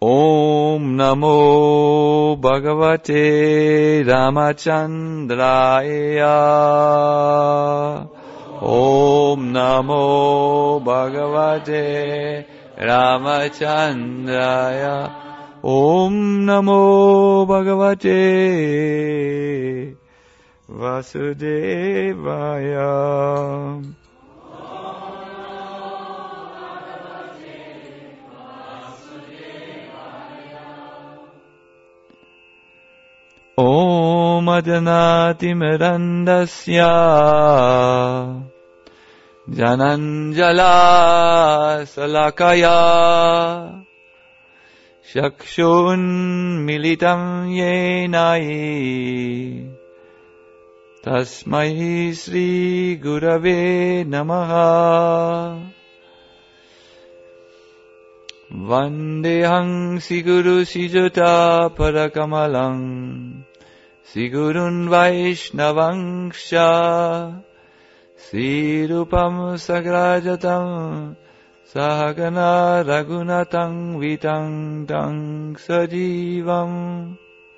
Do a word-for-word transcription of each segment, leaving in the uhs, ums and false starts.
Om Namo Bhagavate Ramachandraya. Om Namo Bhagavate Ramachandraya. Om Namo Bhagavate Vasudevaya. Om Ajanati Mirandasya Jananjala Salakaya Shakshun Militam Yenai Tasmai Sri Gurave Namaha. Vandehang Siguru Sijuta Parakamalang Sigurun Vaishnavangsha Sirupam Sagrajatam Sahagana Raghunatang Vitang Tang Sajivam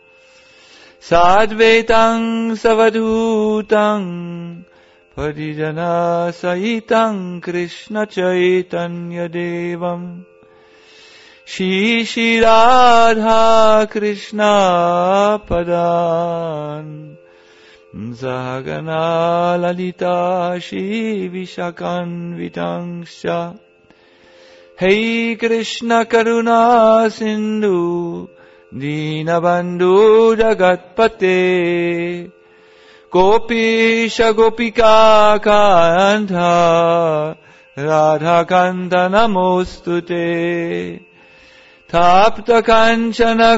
Sadvetang Savadhutang Parijana Sahitang Krishna Chaitanya Devam Shri Shri Radha Krishna Padan Sahagana Lalita Shri Vishakan Vitangsha. Hey Krishna Karuna Sindhu Dinabandhu Jagatpate Gopisha Gopika Kanta Radha Kanta Namostute Tapta Kanchana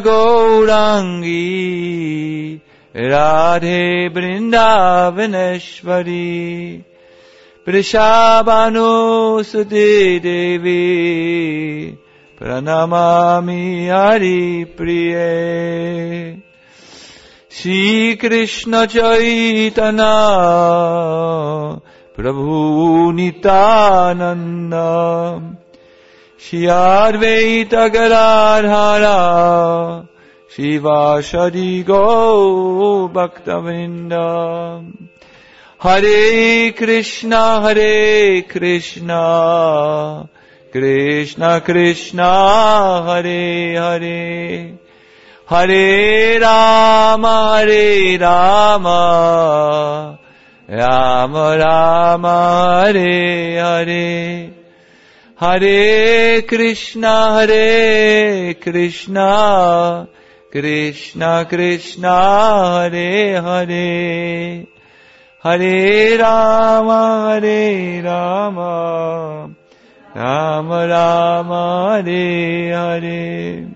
Gaurangi Radhe Vrindavaneshwari Prishabhanu Sute Devi Pranamami Hari Priye. Shri Krishna Chaitanya Prabhu Nityananda Shri Advaita Gadadhara Shivasadi Go Bhaktavinda. Hare Krishna Hare Krishna Krishna Krishna Hare Hare Hare Rama Hare Rama Rama Rama Hare Hare Hare Krishna Hare Krishna Krishna Krishna Hare Hare Hare Rama Hare Rama Rama Rama Hare Hare.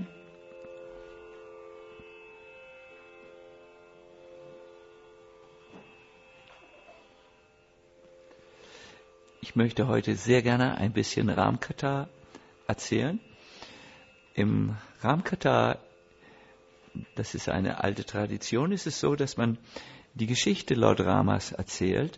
Ich möchte heute sehr gerne ein bisschen Ramkatha erzählen. Im Ramkatha, das ist eine alte Tradition, ist es so, dass man die Geschichte Lord Ramas erzählt.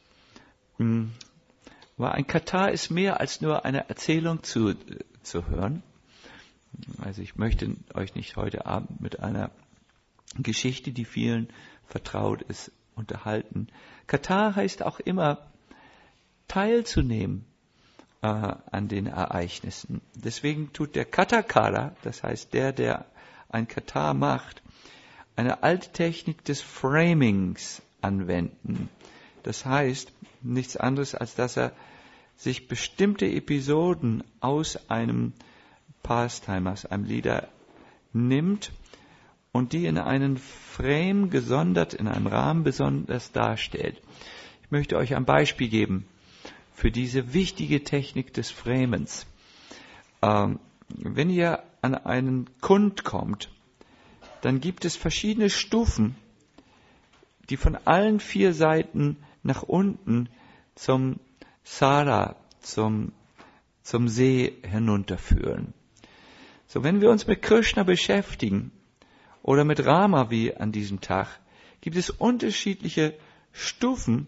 Aber ein Katha ist mehr als nur eine Erzählung zu, zu hören. Also ich möchte euch nicht heute Abend mit einer Geschichte, die vielen vertraut ist, unterhalten. Katha heißt auch immer, teilzunehmen äh, an den Ereignissen. Deswegen tut der Kathakara, das heißt der, der ein Katha macht, eine alte Technik des Framings anwenden. Das heißt nichts anderes, als dass er sich bestimmte Episoden aus einem Pastime, aus einem Lieder nimmt und die in einen Frame gesondert, in einem Rahmen besonders darstellt. Ich möchte euch ein Beispiel geben für diese wichtige Technik des Framens. Ähm, wenn ihr an einen Kund kommt, dann gibt es verschiedene Stufen, die von allen vier Seiten nach unten zum Sara, zum, zum See hinunterführen. So, wenn wir uns mit Krishna beschäftigen oder mit Rama wie an diesem Tag, gibt es unterschiedliche Stufen,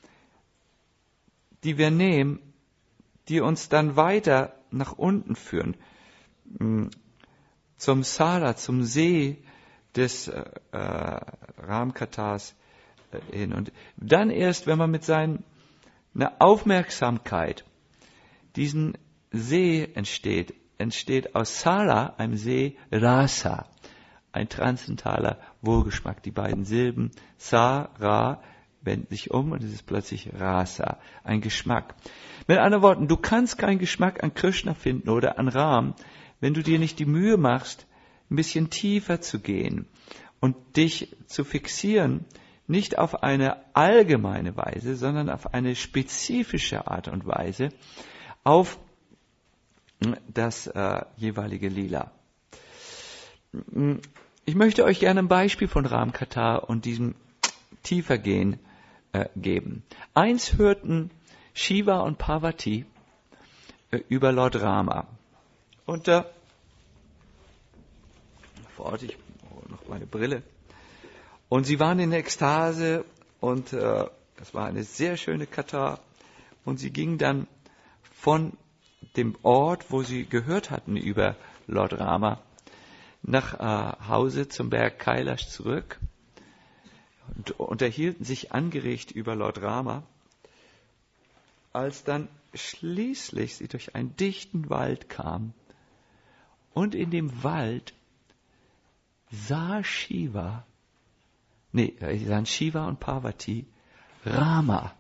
die wir nehmen, die uns dann weiter nach unten führen. zum Sala, zum See des äh, Ramkatas äh, hin. Und dann erst, wenn man mit seiner Aufmerksamkeit diesen See entsteht, entsteht aus Sala, einem See, Rasa, ein transzendentaler Wohlgeschmack. Die beiden Silben Sa, Ra wenden sich um und es ist plötzlich Rasa, ein Geschmack. Mit anderen Worten, du kannst keinen Geschmack an Krishna finden oder an Ram, wenn du dir nicht die Mühe machst, ein bisschen tiefer zu gehen und dich zu fixieren, nicht auf eine allgemeine Weise, sondern auf eine spezifische Art und Weise, auf das äh, jeweilige Lila. Ich möchte euch gerne ein Beispiel von Ramkatha und diesem Tiefergehen äh, geben. Eins hörten Shiva und Parvati äh, über Lord Rama. Und äh, Warte, ich hole noch meine Brille. Und sie waren in Ekstase und äh, das war eine sehr schöne Katha. Und sie gingen dann von dem Ort, wo sie gehört hatten über Lord Rama, nach äh, Hause zum Berg Kailash zurück und unterhielten sich angeregt über Lord Rama, als dann schließlich sie durch einen dichten Wald kam und in dem Wald sah Shiva, nee, sie sahen Shiva und Parvati, Rama,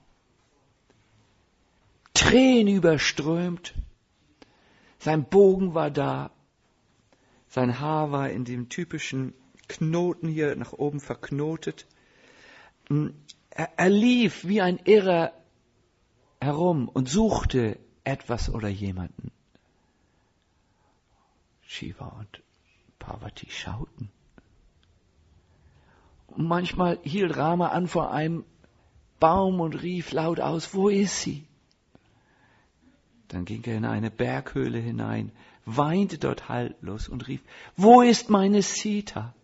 Tränen überströmt, sein Bogen war da, sein Haar war in dem typischen Knoten hier nach oben verknotet. Er, er lief wie ein Irrer herum und suchte etwas oder jemanden. Shiva und Parvati schauten. Und manchmal hielt Rama an vor einem Baum und rief laut aus, wo ist sie? Dann ging er in eine Berghöhle hinein, weinte dort haltlos und rief, wo ist meine Sita?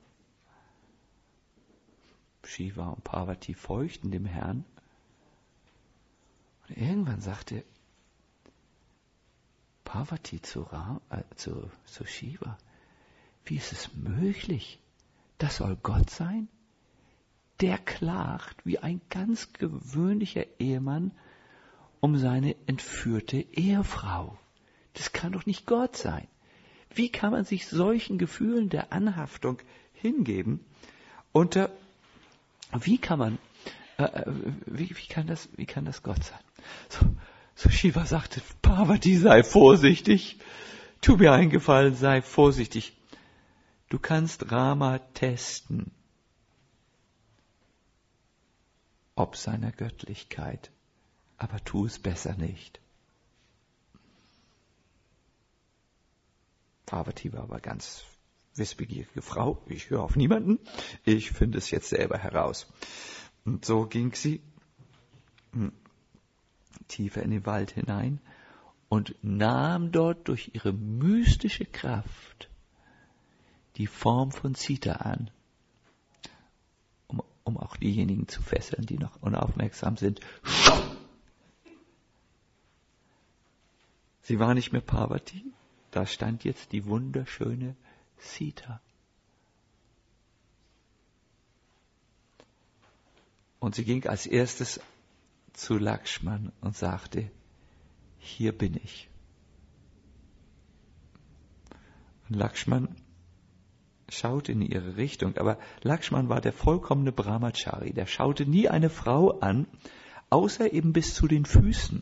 Shiva und Parvati folgten dem Herrn. Und irgendwann sagte Parvati zu, Ra, äh, zu, zu Shiva, wie ist es möglich? Das soll Gott sein? Der klagt wie ein ganz gewöhnlicher Ehemann um seine entführte Ehefrau. Das kann doch nicht Gott sein. Wie kann man sich solchen Gefühlen der Anhaftung hingeben? Und äh, wie kann man, äh, wie, wie kann das, wie kann das Gott sein? So, so Shiva sagte, Parvati, sei vorsichtig. Tu mir einen Gefallen, sei vorsichtig. Du kannst Rama testen, ob seiner Göttlichkeit, aber tu es besser nicht. Parvati war aber ganz wissbegierige Frau. Ich höre auf niemanden. Ich finde es jetzt selber heraus. Und so ging sie tiefer in den Wald hinein und nahm dort durch ihre mystische Kraft die Form von Sita an, um, um auch diejenigen zu fesseln, die noch unaufmerksam sind. Sie war nicht mehr Parvati, da stand jetzt die wunderschöne Sita. Und sie ging als erstes zu Lakshman und sagte, hier bin ich. Und Lakshman schaute in ihre Richtung, aber Lakshman war der vollkommene Brahmachari, der schaute nie eine Frau an, außer eben bis zu den Füßen.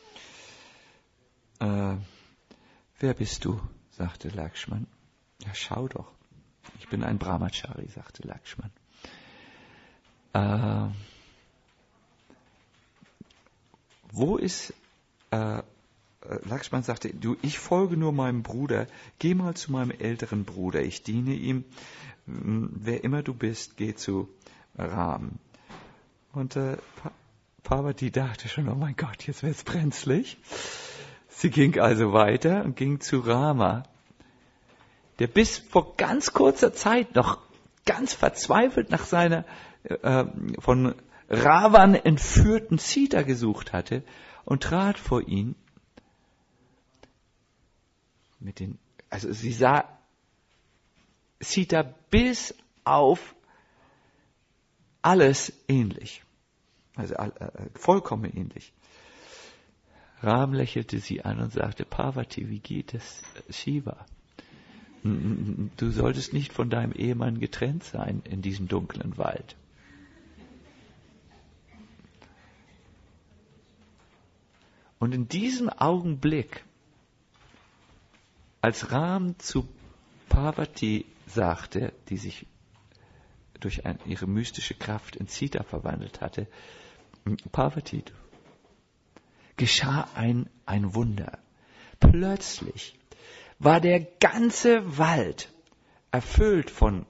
Äh, wer bist du? Sagte Lakshman. Ja, schau doch. Ich bin ein Brahmachari, sagte Lakshman. Äh, wo ist, äh, Lakshman sagte, du, ich folge nur meinem Bruder, geh mal zu meinem älteren Bruder, ich diene ihm, wer immer du bist, geh zu Ram. Und äh, pa- Parvati dachte schon, oh mein Gott, jetzt wird's brenzlig. Sie ging also weiter und ging zu Rama, der bis vor ganz kurzer Zeit noch ganz verzweifelt nach seiner äh, von Ravan entführten Sita gesucht hatte und trat vor ihn mit den, also sie sah Sita bis auf alles ähnlich. Also äh, vollkommen ähnlich. Ram lächelte sie an und sagte, Parvati, wie geht es, Shiva? Du solltest nicht von deinem Ehemann getrennt sein in diesem dunklen Wald. Und in diesem Augenblick, als Ram zu Parvati sagte, die sich durch ein, ihre mystische Kraft in Sita verwandelt hatte, Parvati, geschah ein, ein Wunder. Plötzlich war der ganze Wald erfüllt von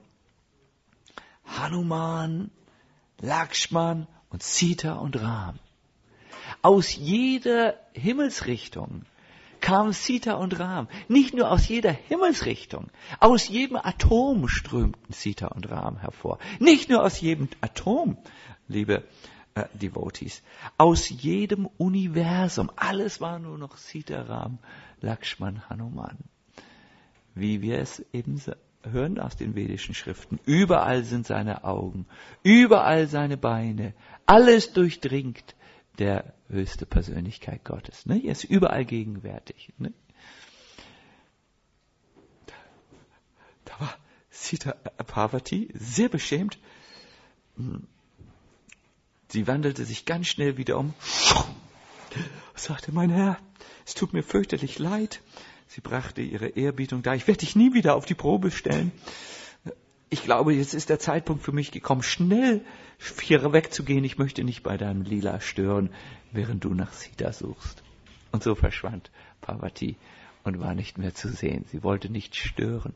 Hanuman, Lakshman und Sita und Ram. Aus jeder Himmelsrichtung kamen Sita und Ram. Nicht nur aus jeder Himmelsrichtung, aus jedem Atom strömten Sita und Ram hervor. Nicht nur aus jedem Atom, liebe äh, Devotees, aus jedem Universum. Alles war nur noch Sita, Ram, Lakshman, Hanuman. Wie wir es eben hören aus den vedischen Schriften. Überall sind seine Augen, überall seine Beine. Alles durchdringt der höchste Persönlichkeit Gottes. Ne? Er ist überall gegenwärtig. Ne? Da, da war Sita Parvati sehr beschämt. Sie wandelte sich ganz schnell wieder um. Sagte, mein Herr, es tut mir fürchterlich leid. Sie brachte ihre Ehrerbietung dar. Ich werde dich nie wieder auf die Probe stellen. Ich glaube, jetzt ist der Zeitpunkt für mich gekommen, schnell hier wegzugehen. Ich möchte nicht bei deinem Lila stören, während du nach Sita suchst. Und so verschwand Parvati und war nicht mehr zu sehen. Sie wollte nicht stören.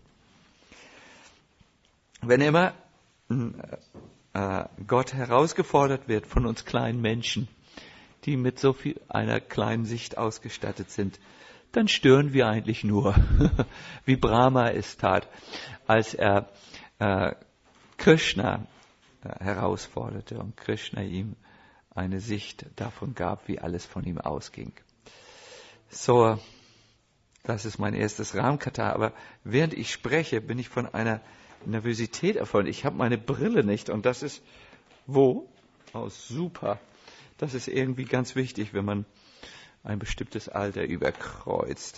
Wenn immer äh, Gott herausgefordert wird von uns kleinen Menschen, die mit so viel einer kleinen Sicht ausgestattet sind, dann stören wir eigentlich nur, wie Brahma es tat, als er äh, Krishna äh, herausforderte und Krishna ihm eine Sicht davon gab, wie alles von ihm ausging. So, das ist mein erstes Ramkatha, aber während ich spreche, bin ich von einer Nervosität erfüllt. Ich habe meine Brille nicht und das ist, wo? Oh, super. Das ist irgendwie ganz wichtig, wenn man ein bestimmtes Alter überkreuzt.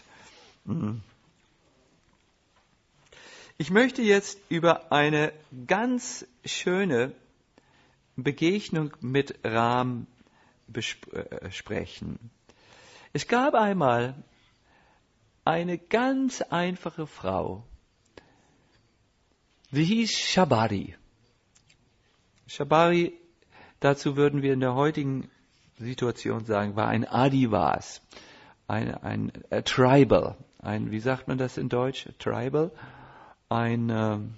Ich möchte jetzt über eine ganz schöne Begegnung mit Ram besp- sprechen. Es gab einmal eine ganz einfache Frau. Sie hieß Shabari. Shabari, dazu würden wir in der heutigen Situation sagen, war ein Adivas, ein, ein a Tribal, ein, wie sagt man das in Deutsch, a Tribal, ein, ähm,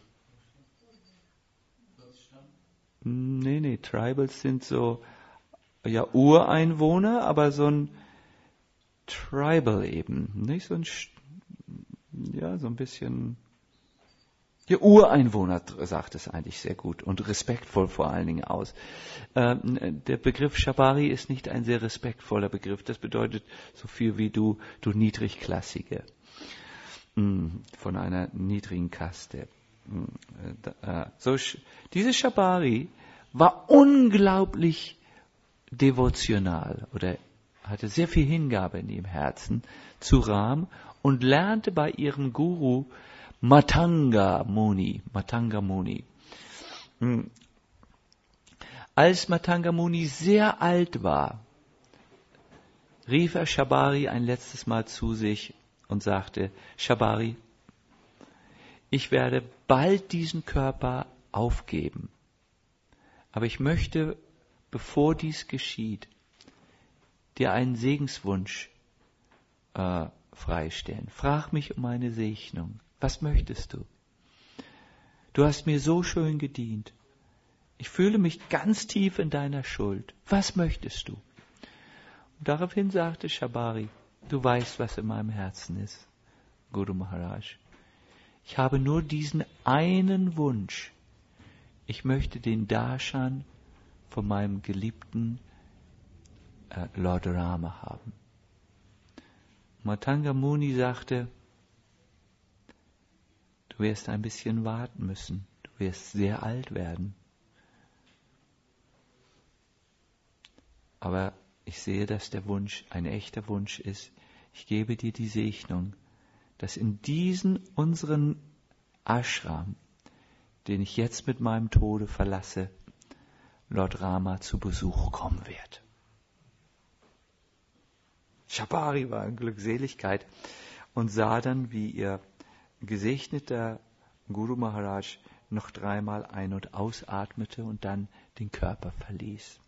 nee, nee, Tribals sind so, ja, Ureinwohner, aber so ein Tribal eben, nicht so ein, ja, so ein bisschen, der Ureinwohner sagt es eigentlich sehr gut und respektvoll vor allen Dingen aus. Ähm, der Begriff Shabari ist nicht ein sehr respektvoller Begriff. Das bedeutet so viel wie du, du Niedrigklassige, mm, von einer niedrigen Kaste. Mm, äh, so, diese Shabari war unglaublich devotional oder hatte sehr viel Hingabe in ihrem Herzen zu Ram und lernte bei ihrem Guru Matanga Muni, Matanga Muni. Als Matanga Muni sehr alt war, rief er Shabari ein letztes Mal zu sich und sagte, Shabari, ich werde bald diesen Körper aufgeben, aber ich möchte, bevor dies geschieht, dir einen Segenswunsch äh, freistellen. Frag mich um eine Segnung. Was möchtest du? Du hast mir so schön gedient. Ich fühle mich ganz tief in deiner Schuld. Was möchtest du? Und daraufhin sagte Shabari, du weißt, was in meinem Herzen ist, Guru Maharaj. Ich habe nur diesen einen Wunsch. Ich möchte den Darshan von meinem geliebten äh, Lord Rama haben. Matanga Muni sagte, du Du wirst ein bisschen warten müssen. Du wirst sehr alt werden. Aber ich sehe, dass der Wunsch ein echter Wunsch ist. Ich gebe dir die Segnung, dass in diesen unseren Ashram, den ich jetzt mit meinem Tode verlasse, Lord Rama zu Besuch kommen wird. Shabari war in Glückseligkeit und sah dann, wie ihr gesegneter Guru Maharaj noch dreimal ein- und ausatmete und dann den Körper verließ.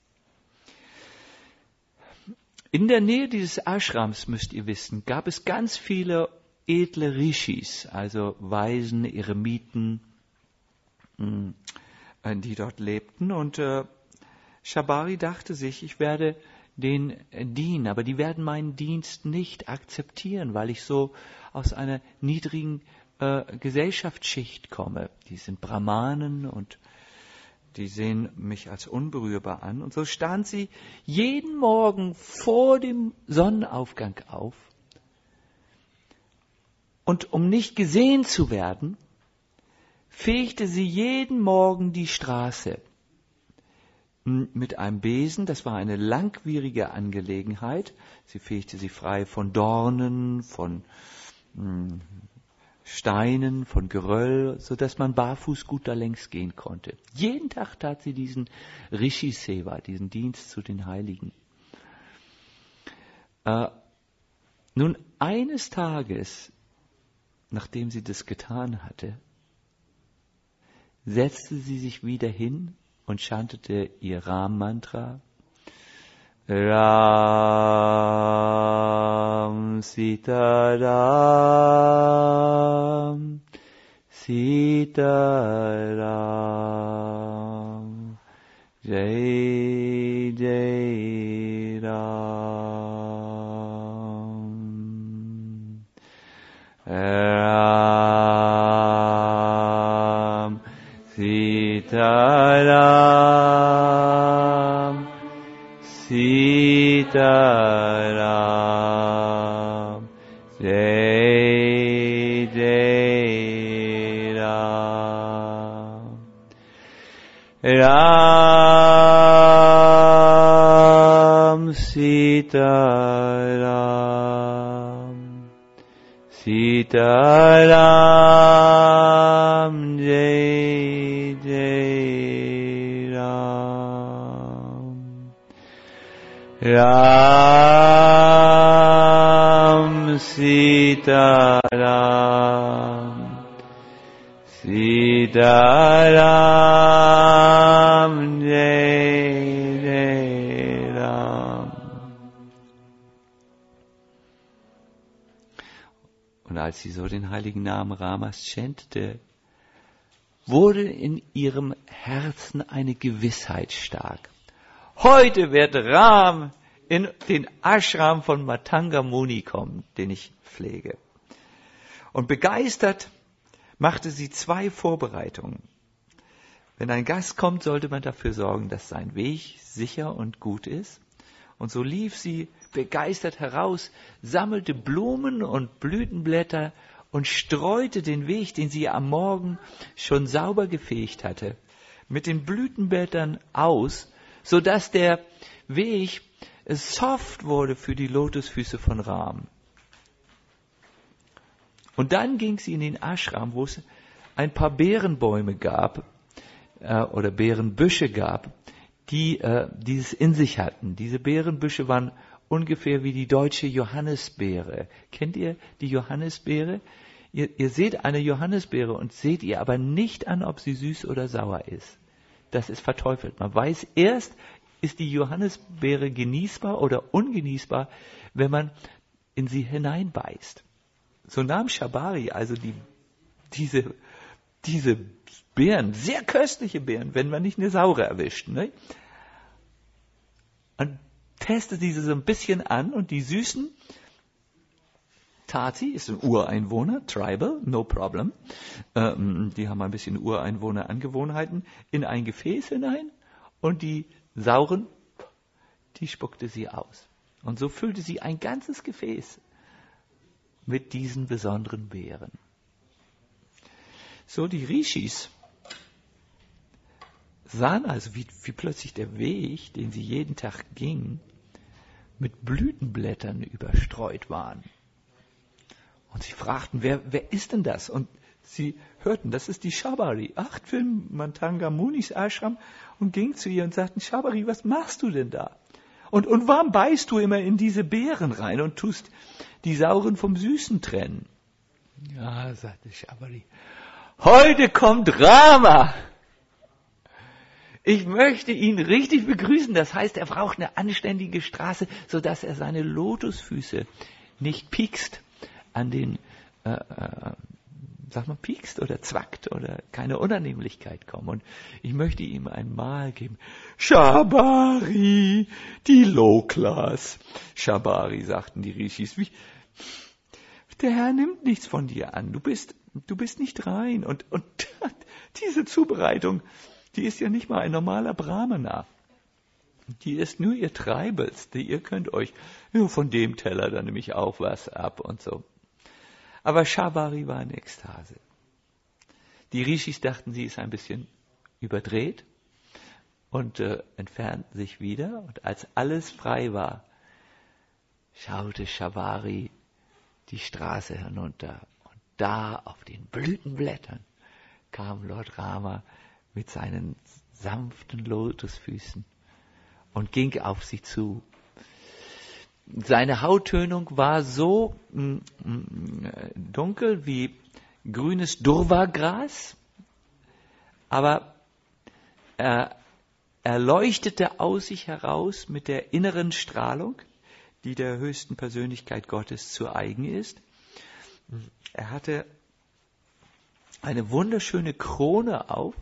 In der Nähe dieses Ashrams, müsst ihr wissen, gab es ganz viele edle Rishis, also Weisen, Eremiten, die dort lebten. Und äh, Shabari dachte sich, ich werde denen dienen, aber die werden meinen Dienst nicht akzeptieren, weil ich so aus einer niedrigen äh, Gesellschaftsschicht komme. Die sind Brahmanen und die sehen mich als unberührbar an. Und so stand sie jeden Morgen vor dem Sonnenaufgang auf. Und um nicht gesehen zu werden, fegte sie jeden Morgen die Straße mit einem Besen. Das war eine langwierige Angelegenheit. Sie fegte sie frei von Dornen, von mh, Steinen, von Geröll, so dass man barfuß gut da längs gehen konnte. Jeden Tag tat sie diesen Rishi Seva, diesen Dienst zu den Heiligen. Äh, nun, eines Tages, nachdem sie das getan hatte, setzte sie sich wieder hin und chantete ihr Ram-Mantra. Ram, Sita Ram, Sita Ram, Jai Jai Ram, Ram, Sita Ram, Sita Ram, Jai Jai Ram, Ram, Sita Ram, Sita Ram, Jai Jai Ram, Ram, Sita Ram, Sita Ram, Jai Jai Ram. Und als sie so den heiligen Namen Ramas chantete, wurde in ihrem Herzen eine Gewissheit stark. Heute wird Ram in den Ashram von Matanga Muni kommen, den ich pflege. Und begeistert machte sie zwei Vorbereitungen. Wenn ein Gast kommt, sollte man dafür sorgen, dass sein Weg sicher und gut ist. Und so lief sie begeistert heraus, sammelte Blumen und Blütenblätter und streute den Weg, den sie am Morgen schon sauber gefegt hatte, mit den Blütenblättern aus, so dass der Weg soft wurde für die Lotusfüße von Ram. Und dann ging sie in den Ashram, wo es ein paar Beerenbäume gab äh, oder Beerenbüsche gab, die äh, dieses in sich hatten. Diese Beerenbüsche waren ungefähr wie die deutsche Johannisbeere. Kennt ihr die Johannisbeere? Ihr, ihr seht eine Johannisbeere und seht ihr aber nicht an, ob sie süß oder sauer ist. Das ist verteufelt. Man weiß erst, ist die Johannisbeere genießbar oder ungenießbar, wenn man in sie hineinbeißt. So nahm Shabari also die, diese, diese Beeren, sehr köstliche Beeren, wenn man nicht eine saure erwischt, ne? Und testet diese so ein bisschen an und die süßen, Tati ist ein Ureinwohner, Tribal, no problem, ähm, die haben ein bisschen Ureinwohner-Angewohnheiten, in ein Gefäß hinein und die sauren, die spuckte sie aus. Und so füllte sie ein ganzes Gefäß mit diesen besonderen Beeren. So, die Rishis sahen also, wie, wie plötzlich der Weg, den sie jeden Tag gingen, mit Blütenblättern überstreut waren. Und sie fragten, wer, wer ist denn das? Und sie hörten, das ist die Shabari, Achtfilm Matanga Munis Ashram, und gingen zu ihr und sagten, Shabari, was machst du denn da? Und, und warum beißt du immer in diese Beeren rein und tust die Sauren vom Süßen trennen? Ja, sagte Shabari, heute kommt Rama. Ich möchte ihn richtig begrüßen. Das heißt, er braucht eine anständige Straße, sodass er seine Lotusfüße nicht piekst an den, äh, äh, sag mal, piekst oder zwackt oder keine Unannehmlichkeit kommen. Und ich möchte ihm ein Mal geben. Shabari, die Low-Class. Shabari, sagten die Rishis. Wie, der Herr nimmt nichts von dir an. Du bist, du bist nicht rein. Und, und diese Zubereitung, die ist ja nicht mal ein normaler Brahmana. Die ist nur ihr Treibels. Die, ihr könnt euch, ja, von dem Teller, da nehme ich auch was ab und so. Aber Shabari war in Ekstase. Die Rishis dachten, sie ist ein bisschen überdreht und äh, entfernten sich wieder. Und als alles frei war, schaute Shabari die Straße herunter. Und da auf den Blütenblättern kam Lord Rama mit seinen sanften Lotusfüßen und ging auf sie zu. Seine Hauttönung war so mm, mm, dunkel wie grünes Durva-Gras, aber er, er leuchtete aus sich heraus mit der inneren Strahlung, die der höchsten Persönlichkeit Gottes zu eigen ist. Er hatte eine wunderschöne Krone auf,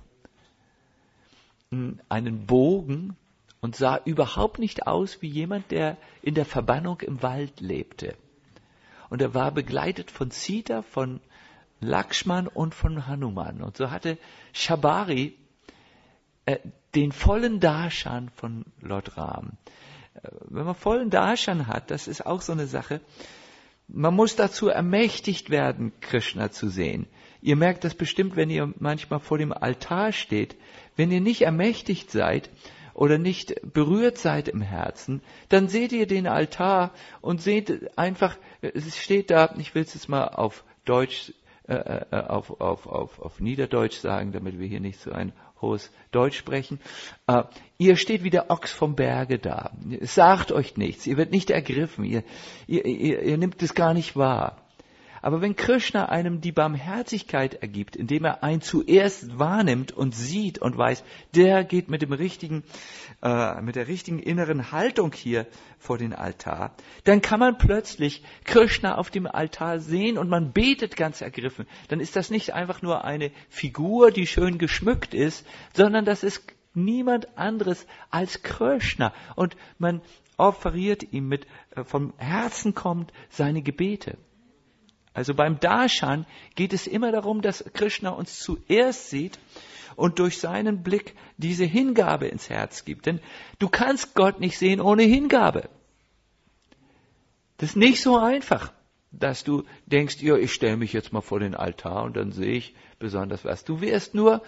einen Bogen, und sah überhaupt nicht aus wie jemand, der in der Verbannung im Wald lebte. Und er war begleitet von Sita, von Lakshman und von Hanuman. Und so hatte Shabari äh, den vollen Darshan von Lord Ram. Äh, wenn man vollen Darshan hat, das ist auch so eine Sache, man muss dazu ermächtigt werden, Krishna zu sehen. Ihr merkt das bestimmt, wenn ihr manchmal vor dem Altar steht. Wenn ihr nicht ermächtigt seid oder nicht berührt seid im Herzen, dann seht ihr den Altar und seht einfach, es steht da, ich will es jetzt mal auf Deutsch, äh, auf, auf, auf, auf Niederdeutsch sagen, damit wir hier nicht so ein hohes Deutsch sprechen. Äh, ihr steht wie der Ochs vom Berge da. Es sagt euch nichts, ihr werdet nicht ergriffen, ihr, ihr, ihr, ihr nimmt es gar nicht wahr. Aber wenn Krishna einem die Barmherzigkeit ergibt, indem er einen zuerst wahrnimmt und sieht und weiß, der geht mit dem richtigen, äh, mit der richtigen inneren Haltung hier vor den Altar, dann kann man plötzlich Krishna auf dem Altar sehen und man betet ganz ergriffen. Dann ist das nicht einfach nur eine Figur, die schön geschmückt ist, sondern das ist niemand anderes als Krishna. Und man offeriert ihm mit, äh, vom Herzen kommt seine Gebete. Also beim Darshan geht es immer darum, dass Krishna uns zuerst sieht und durch seinen Blick diese Hingabe ins Herz gibt. Denn du kannst Gott nicht sehen ohne Hingabe. Das ist nicht so einfach, dass du denkst, ja, ich stelle mich jetzt mal vor den Altar und dann sehe ich besonders was. Du wirst nur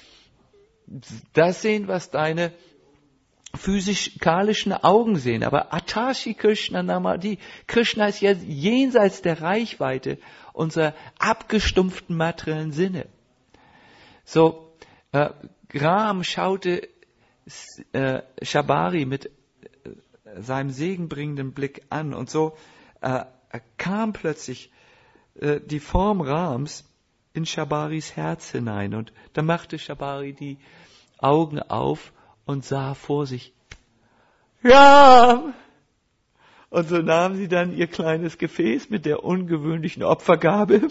das sehen, was deine physikalischen Augen sehen, aber Atashi Krishna Namadi, Krishna ist ja jenseits der Reichweite unserer abgestumpften materiellen Sinne. So, äh, Ram schaute äh, Shabari mit äh, seinem segenbringenden Blick an und so äh, kam plötzlich äh, die Form Rams in Shabaris Herz hinein und da machte Shabari die Augen auf und sah vor sich, ja! Und so nahm sie dann ihr kleines Gefäß mit der ungewöhnlichen Opfergabe,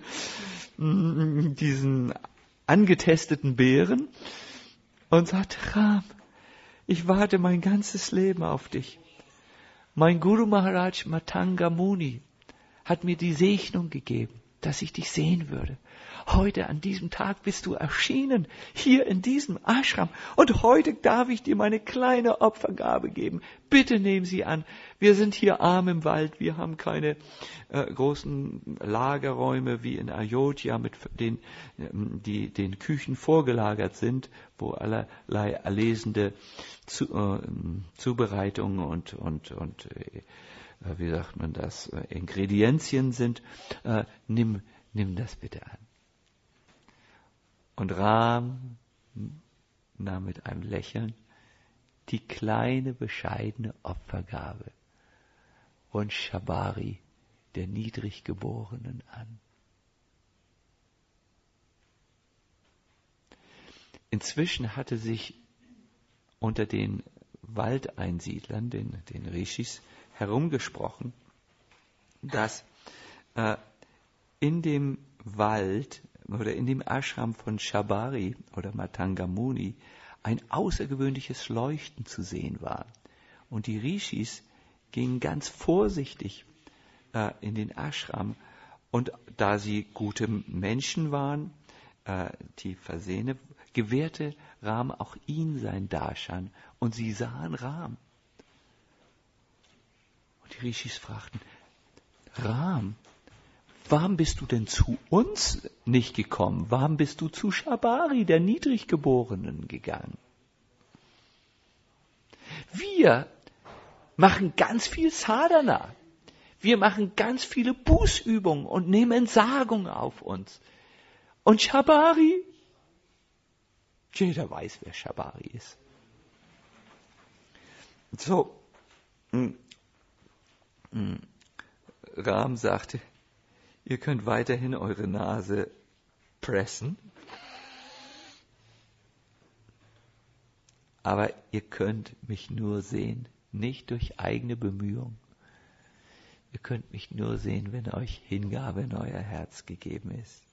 diesen angetesteten Beeren, und sagte, Ram, ich warte mein ganzes Leben auf dich. Mein Guru Maharaj Matanga Muni hat mir die Segnung gegeben. dass ich dich sehen würde. Heute an diesem Tag bist du erschienen, hier in diesem Ashram. Und heute darf ich dir meine kleine Opfergabe geben. Bitte nehm sie an. Wir sind hier arm im Wald. Wir haben keine äh, großen Lagerräume wie in Ayodhya, mit den, die den Küchen vorgelagert sind, wo allerlei erlesende zu, äh, Zubereitungen und, und, und äh, wie sagt man das, äh, Ingredienzien sind. Äh, nimm, nimm das bitte an. Und Ram nahm mit einem Lächeln die kleine, bescheidene Opfergabe von Shabari, der Niedriggeborenen, an. Inzwischen hatte sich unter den Waldeinsiedlern, den, den Rishis, herumgesprochen, dass äh, in dem Wald oder in dem Ashram von Shabari oder Matanga Muni ein außergewöhnliches Leuchten zu sehen war. Und die Rishis gingen ganz vorsichtig äh, in den Ashram. Und da sie gute Menschen waren, äh, die Versehene, gewährte Ram auch ihnen sein Darshan. Und sie sahen Ram. Und die Rishis fragten, Ram, warum bist du denn zu uns nicht gekommen? Warum bist du zu Shabari, der Niedriggeborenen, gegangen? Wir machen ganz viel Sadhana. Wir machen ganz viele Bußübungen und nehmen Entsagung auf uns. Und Shabari? Jeder weiß, wer Shabari ist. So, Ram sagte, ihr könnt weiterhin eure Nase pressen, aber ihr könnt mich nur sehen, nicht durch eigene Bemühungen. Ihr könnt mich nur sehen, wenn euch Hingabe in euer Herz gegeben ist.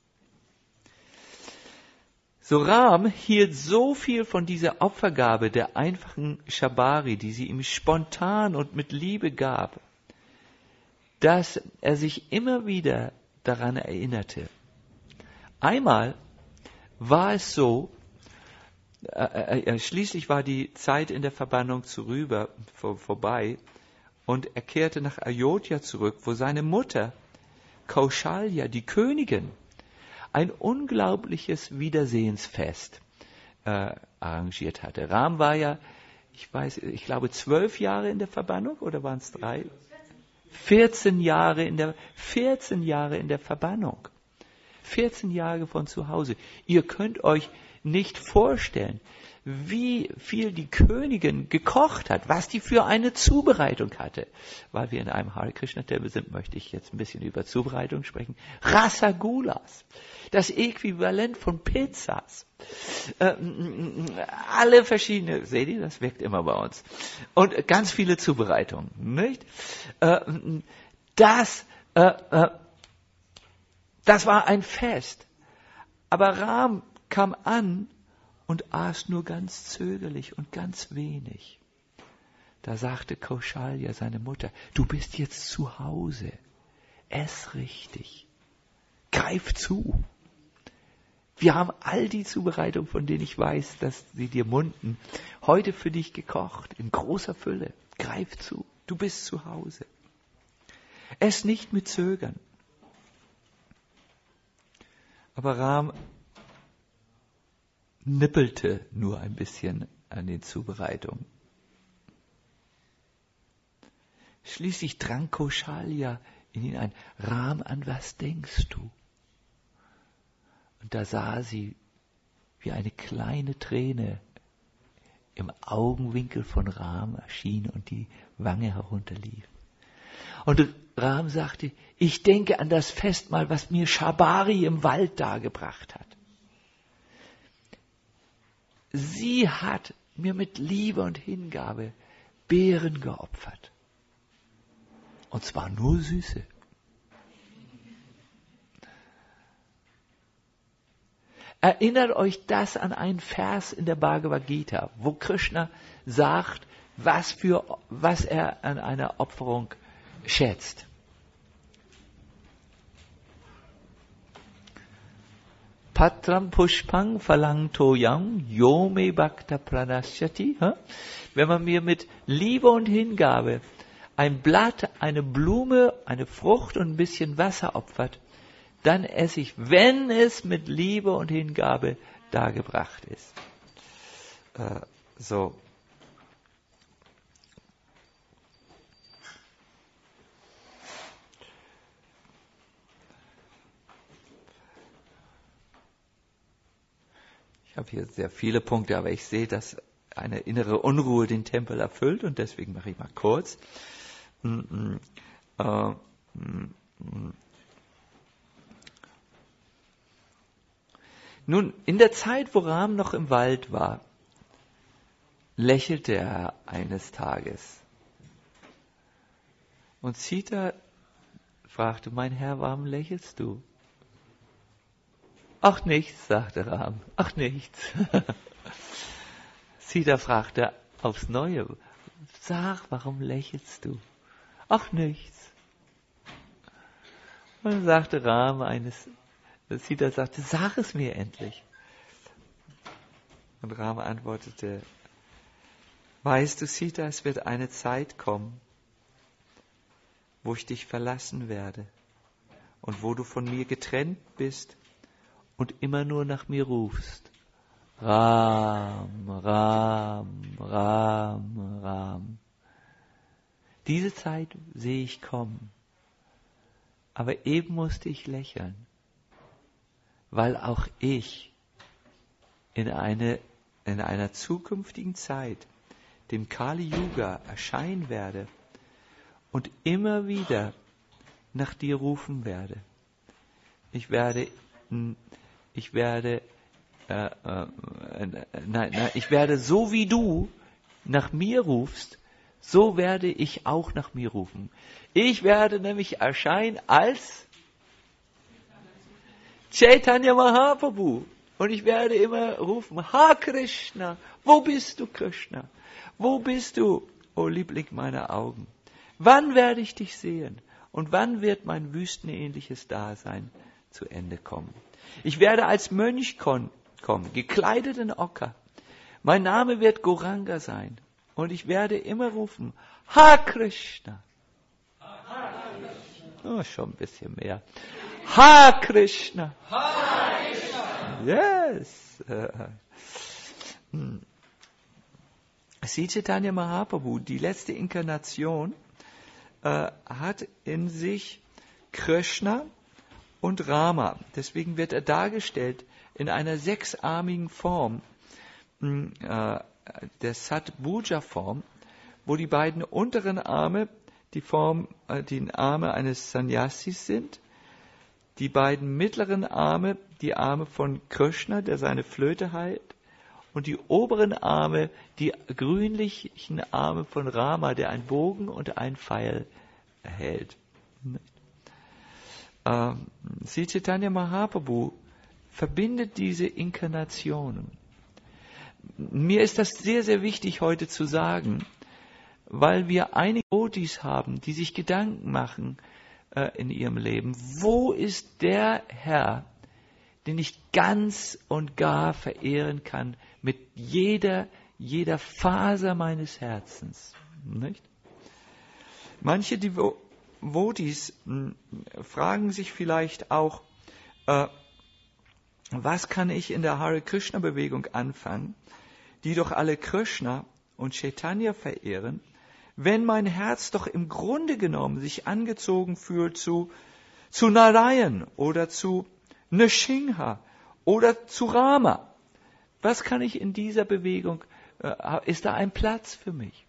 So Ram hielt so viel von dieser Opfergabe der einfachen Shabari, die sie ihm spontan und mit Liebe gab, dass er sich immer wieder daran erinnerte. Einmal war es so, äh, äh, schließlich war die Zeit in der Verbannung vorüber, vor, vorbei, und er kehrte nach Ayodhya zurück, wo seine Mutter, Kaushalya, die Königin, ein unglaubliches Wiedersehensfest äh, arrangiert hatte. Ram war ja, ich weiß, ich glaube, zwölf Jahre in der Verbannung, oder waren es drei? vierzehn Jahre in der, vierzehn Jahre in der Verbannung. vierzehn Jahre von zu Hause. Ihr könnt euch nicht vorstellen, wie viel die Königin gekocht hat, was die für eine Zubereitung hatte. Weil wir in einem Hare Krishna Tempel sind, möchte ich jetzt ein bisschen über Zubereitung sprechen. Rasagulas, das Äquivalent von Pizzas. Äh, alle verschiedene, seht ihr, das wirkt immer bei uns. Und ganz viele Zubereitungen, nicht? Äh, das, äh, äh, das war ein Fest. Aber Ram kam an und aß nur ganz zögerlich und ganz wenig. Da sagte Kaushalya, seine Mutter, du bist jetzt zu Hause. Ess richtig. Greif zu. Wir haben all die Zubereitungen, von denen ich weiß, dass sie dir munden, heute für dich gekocht, in großer Fülle. Greif zu. Du bist zu Hause. Ess nicht mit Zögern. Aber Ram nippelte nur ein bisschen an den Zubereitungen. Schließlich drang Kaushalya in ihn ein. Ram, an was denkst du? Und da sah sie, wie eine kleine Träne im Augenwinkel von Ram erschien und die Wange herunterlief. Und Ram sagte, ich denke an das Festmahl, was mir Shabari im Wald dargebracht hat. Sie hat mir mit Liebe und Hingabe Beeren geopfert. Und zwar nur süße. Erinnert euch das an einen Vers in der Bhagavad Gita, wo Krishna sagt, was, für, was er an einer Opferung schätzt. Patram Pushpang Phalangtoyam Yome Bhakta Pranashyati. Wenn man mir mit Liebe und Hingabe ein Blatt, eine Blume, eine Frucht und ein bisschen Wasser opfert, dann esse ich, wenn es mit Liebe und Hingabe dargebracht ist. Äh, so. Ich habe hier sehr viele Punkte, aber ich sehe, dass eine innere Unruhe den Tempel erfüllt und deswegen mache ich mal kurz. Mm, mm, äh, mm, mm. Nun, in der Zeit, wo Ram noch im Wald war, lächelte er eines Tages. Und Sita fragte, mein Herr, warum lächelst du? Ach nichts, sagte Ram, ach nichts. Sita fragte aufs Neue, sag, warum lächelst du? Ach nichts. Und dann sagte Ram eines, Sita sagte, sag es mir endlich. Und Ram antwortete, weißt du, Sita, es wird eine Zeit kommen, wo ich dich verlassen werde und wo du von mir getrennt bist und immer nur nach mir rufst. Ram, Ram, Ram, Ram. Diese Zeit sehe ich kommen. Aber eben musste ich lächeln, weil auch ich in, eine, in einer zukünftigen Zeit dem Kali Yuga erscheinen werde und immer wieder nach dir rufen werde. Ich werde, ich werde, äh, äh, nein, nein, ich werde so wie du nach mir rufst, so werde ich auch nach mir rufen. Ich werde nämlich erscheinen als Chaitanya Mahaprabhu. Und ich werde immer rufen, Ha Krishna, wo bist du Krishna? Wo bist du, o Liebling meiner Augen? Wann werde ich dich sehen? Und wann wird mein wüstenähnliches Dasein zu Ende kommen? Ich werde als Mönch kommen, gekleidet in Ocker. Mein Name wird Gauranga sein. Und ich werde immer rufen, Ha Krishna. Oh, schon ein bisschen mehr. Ha Krishna. Ha Krishna. Yes. Sri Chaitanya Mahaprabhu, die letzte Inkarnation, äh, hat in sich Krishna und Rama. Deswegen wird er dargestellt in einer sechsarmigen Form, äh, der Satbhuja-Form, wo die beiden unteren Arme die Form, äh, die Arme eines Sannyasis sind, die beiden mittleren Arme die Arme von Krishna, der seine Flöte hält, und die oberen Arme die grünlichen Arme von Rama, der einen Bogen und einen Pfeil hält. Ähm, Sri Chaitanya Mahaprabhu verbindet diese Inkarnationen. Mir ist das sehr, sehr wichtig heute zu sagen, weil wir einige Devotees haben, die sich Gedanken machen äh, in ihrem Leben. Wo ist der Herr, den ich ganz und gar verehren kann mit jeder, jeder Faser meines Herzens? Nicht? Manche Devotees mh, fragen sich vielleicht auch, äh, was kann ich in der Hare Krishna Bewegung anfangen, die doch alle Krishna und Chaitanya verehren, wenn mein Herz doch im Grunde genommen sich angezogen fühlt zu, zu Narayan oder zu Nrsimha oder zu Rama. Was kann ich in dieser Bewegung, äh, ist da ein Platz für mich?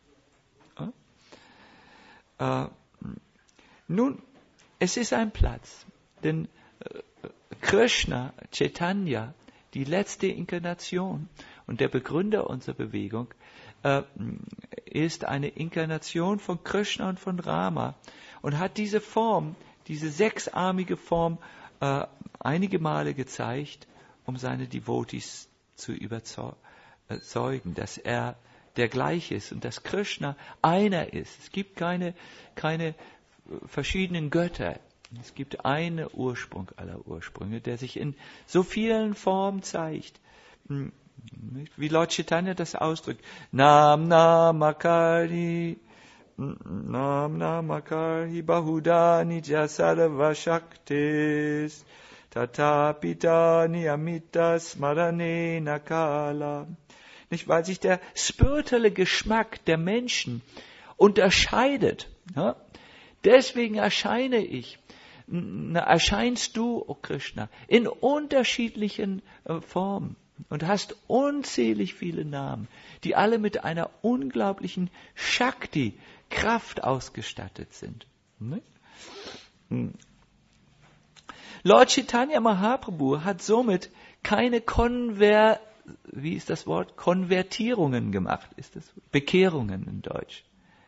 Äh? Äh, nun, es ist ein Platz, denn äh, Krishna, Chaitanya, die letzte Inkarnation und der Begründer unserer Bewegung, äh, ist eine Inkarnation von Krishna und von Rama und hat diese Form, diese sechsarmige Form, äh, einige Male gezeigt, um seine Devotees zu überzeugen, dass er der gleiche ist und dass Krishna einer ist. Es gibt keine, keine verschiedenen Götter. Es gibt einen Ursprung aller Ursprünge, der sich in so vielen Formen zeigt. Wie Lord Chaitanya das ausdrückt. Nam Namakari, Nam Namakari Bahuda Nitya Sarva Shaktis, Tatapita Niyamita Smarane Nakala. Nicht, weil sich der spirituelle Geschmack der Menschen unterscheidet. Ja? Deswegen erscheine ich, erscheinst du, oh Krishna, in unterschiedlichen äh, Formen und hast unzählig viele Namen, die alle mit einer unglaublichen Shakti, Kraft ausgestattet sind. Ne? Hm. Lord Chaitanya Mahaprabhu hat somit keine Konver, wie ist das Wort, Konvertierungen gemacht, ist das Bekehrungen in Deutsch,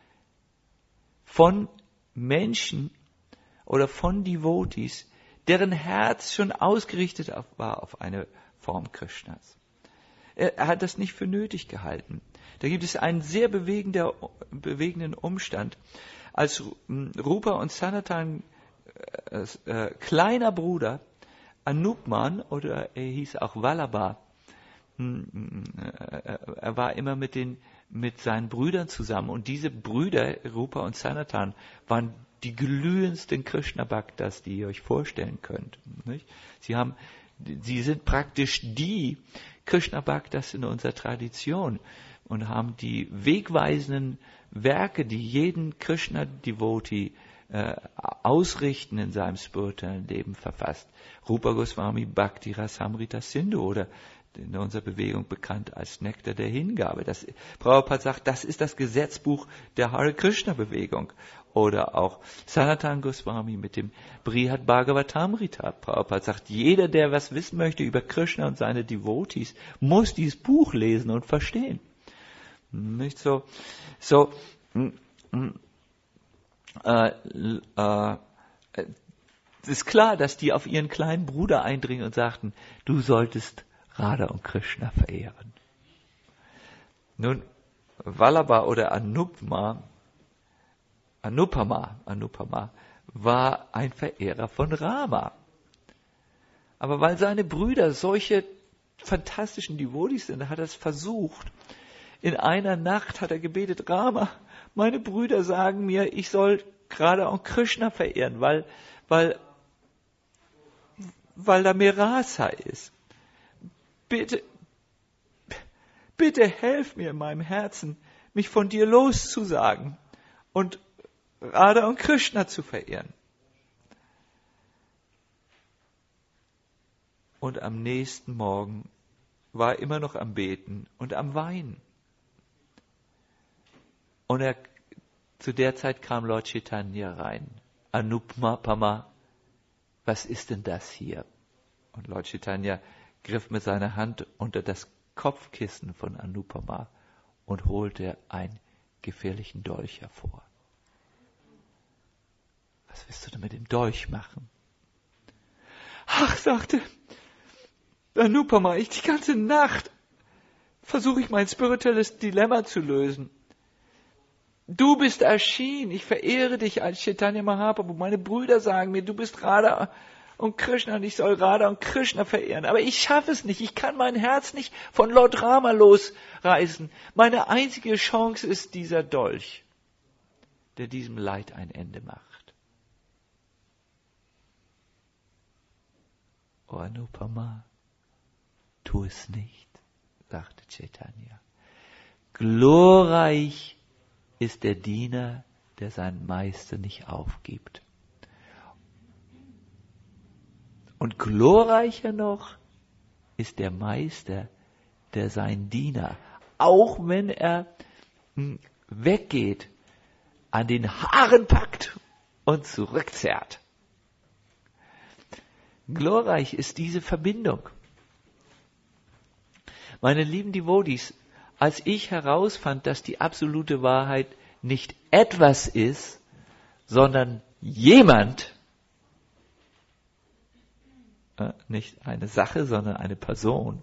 von Menschen oder von Devotees, deren Herz schon ausgerichtet war auf eine Form Krishnas. Er, er hat das nicht für nötig gehalten. Da gibt es einen sehr bewegender, bewegenden Umstand, als Rupa und Sanatan äh, äh, kleiner Bruder Anupman, oder er hieß auch Vallabha, äh, er war immer mit den mit seinen Brüdern zusammen, und diese Brüder, Rupa und Sanatan, waren die glühendsten Krishna-Bhaktas, die ihr euch vorstellen könnt. Nicht? Sie haben, sie sind praktisch die Krishna-Bhaktas in unserer Tradition und haben die wegweisenden Werke, die jeden Krishna-Devotee äh, ausrichten in seinem spirituellen Leben, verfasst. Rupa Goswami Bhakti Rasamrita Sindhu, oder in unserer Bewegung bekannt als Nektar der Hingabe. Das, Prabhupada sagt, das ist das Gesetzbuch der Hare Krishna Bewegung. Oder auch Sanatan Goswami mit dem Brihad Bhagavatamrita. Prabhupada sagt, jeder, der was wissen möchte über Krishna und seine Devotees, muss dieses Buch lesen und verstehen. Nicht so, so, äh, äh, es ist klar, dass die auf ihren kleinen Bruder eindringen und sagten, du solltest Radha und Krishna verehren. Nun, Vallabha oder Anupma, Anupama, Anupama war ein Verehrer von Rama. Aber weil seine Brüder solche fantastischen Devotees sind, hat er es versucht. In einer Nacht hat er gebetet, Rama, meine Brüder sagen mir, ich soll Radha und Krishna verehren, weil, weil, weil da mehr Rasa ist. Bitte, bitte helf mir in meinem Herzen, mich von dir loszusagen und Radha und Krishna zu verehren. Und am nächsten Morgen war er immer noch am Beten und am Weinen. Und er, zu der Zeit kam Lord Chaitanya rein. Anupama, was ist denn das hier? Und Lord Chaitanya griff mit seiner Hand unter das Kopfkissen von Anupama und holte einen gefährlichen Dolch hervor. Was willst du denn mit dem Dolch machen? Ach, sagte Anupama, ich die ganze Nacht versuche ich mein spirituelles Dilemma zu lösen. Du bist erschienen, ich verehre dich als Chaitanya Mahaprabhu. Meine Brüder sagen mir, du bist Radha und Krishna und ich soll Radha und Krishna verehren. Aber ich schaffe es nicht, ich kann mein Herz nicht von Lord Rama losreißen. Meine einzige Chance ist dieser Dolch, der diesem Leid ein Ende macht. O Anupama, tu es nicht, sagte Chaitanya. Glorreich ist der Diener, der seinen Meister nicht aufgibt. Und glorreicher noch ist der Meister, der seinen Diener, auch wenn er weggeht, an den Haaren packt und zurückzerrt. Glorreich ist diese Verbindung. Meine lieben Devotees, als ich herausfand, dass die absolute Wahrheit nicht etwas ist, sondern jemand, äh, nicht eine Sache, sondern eine Person,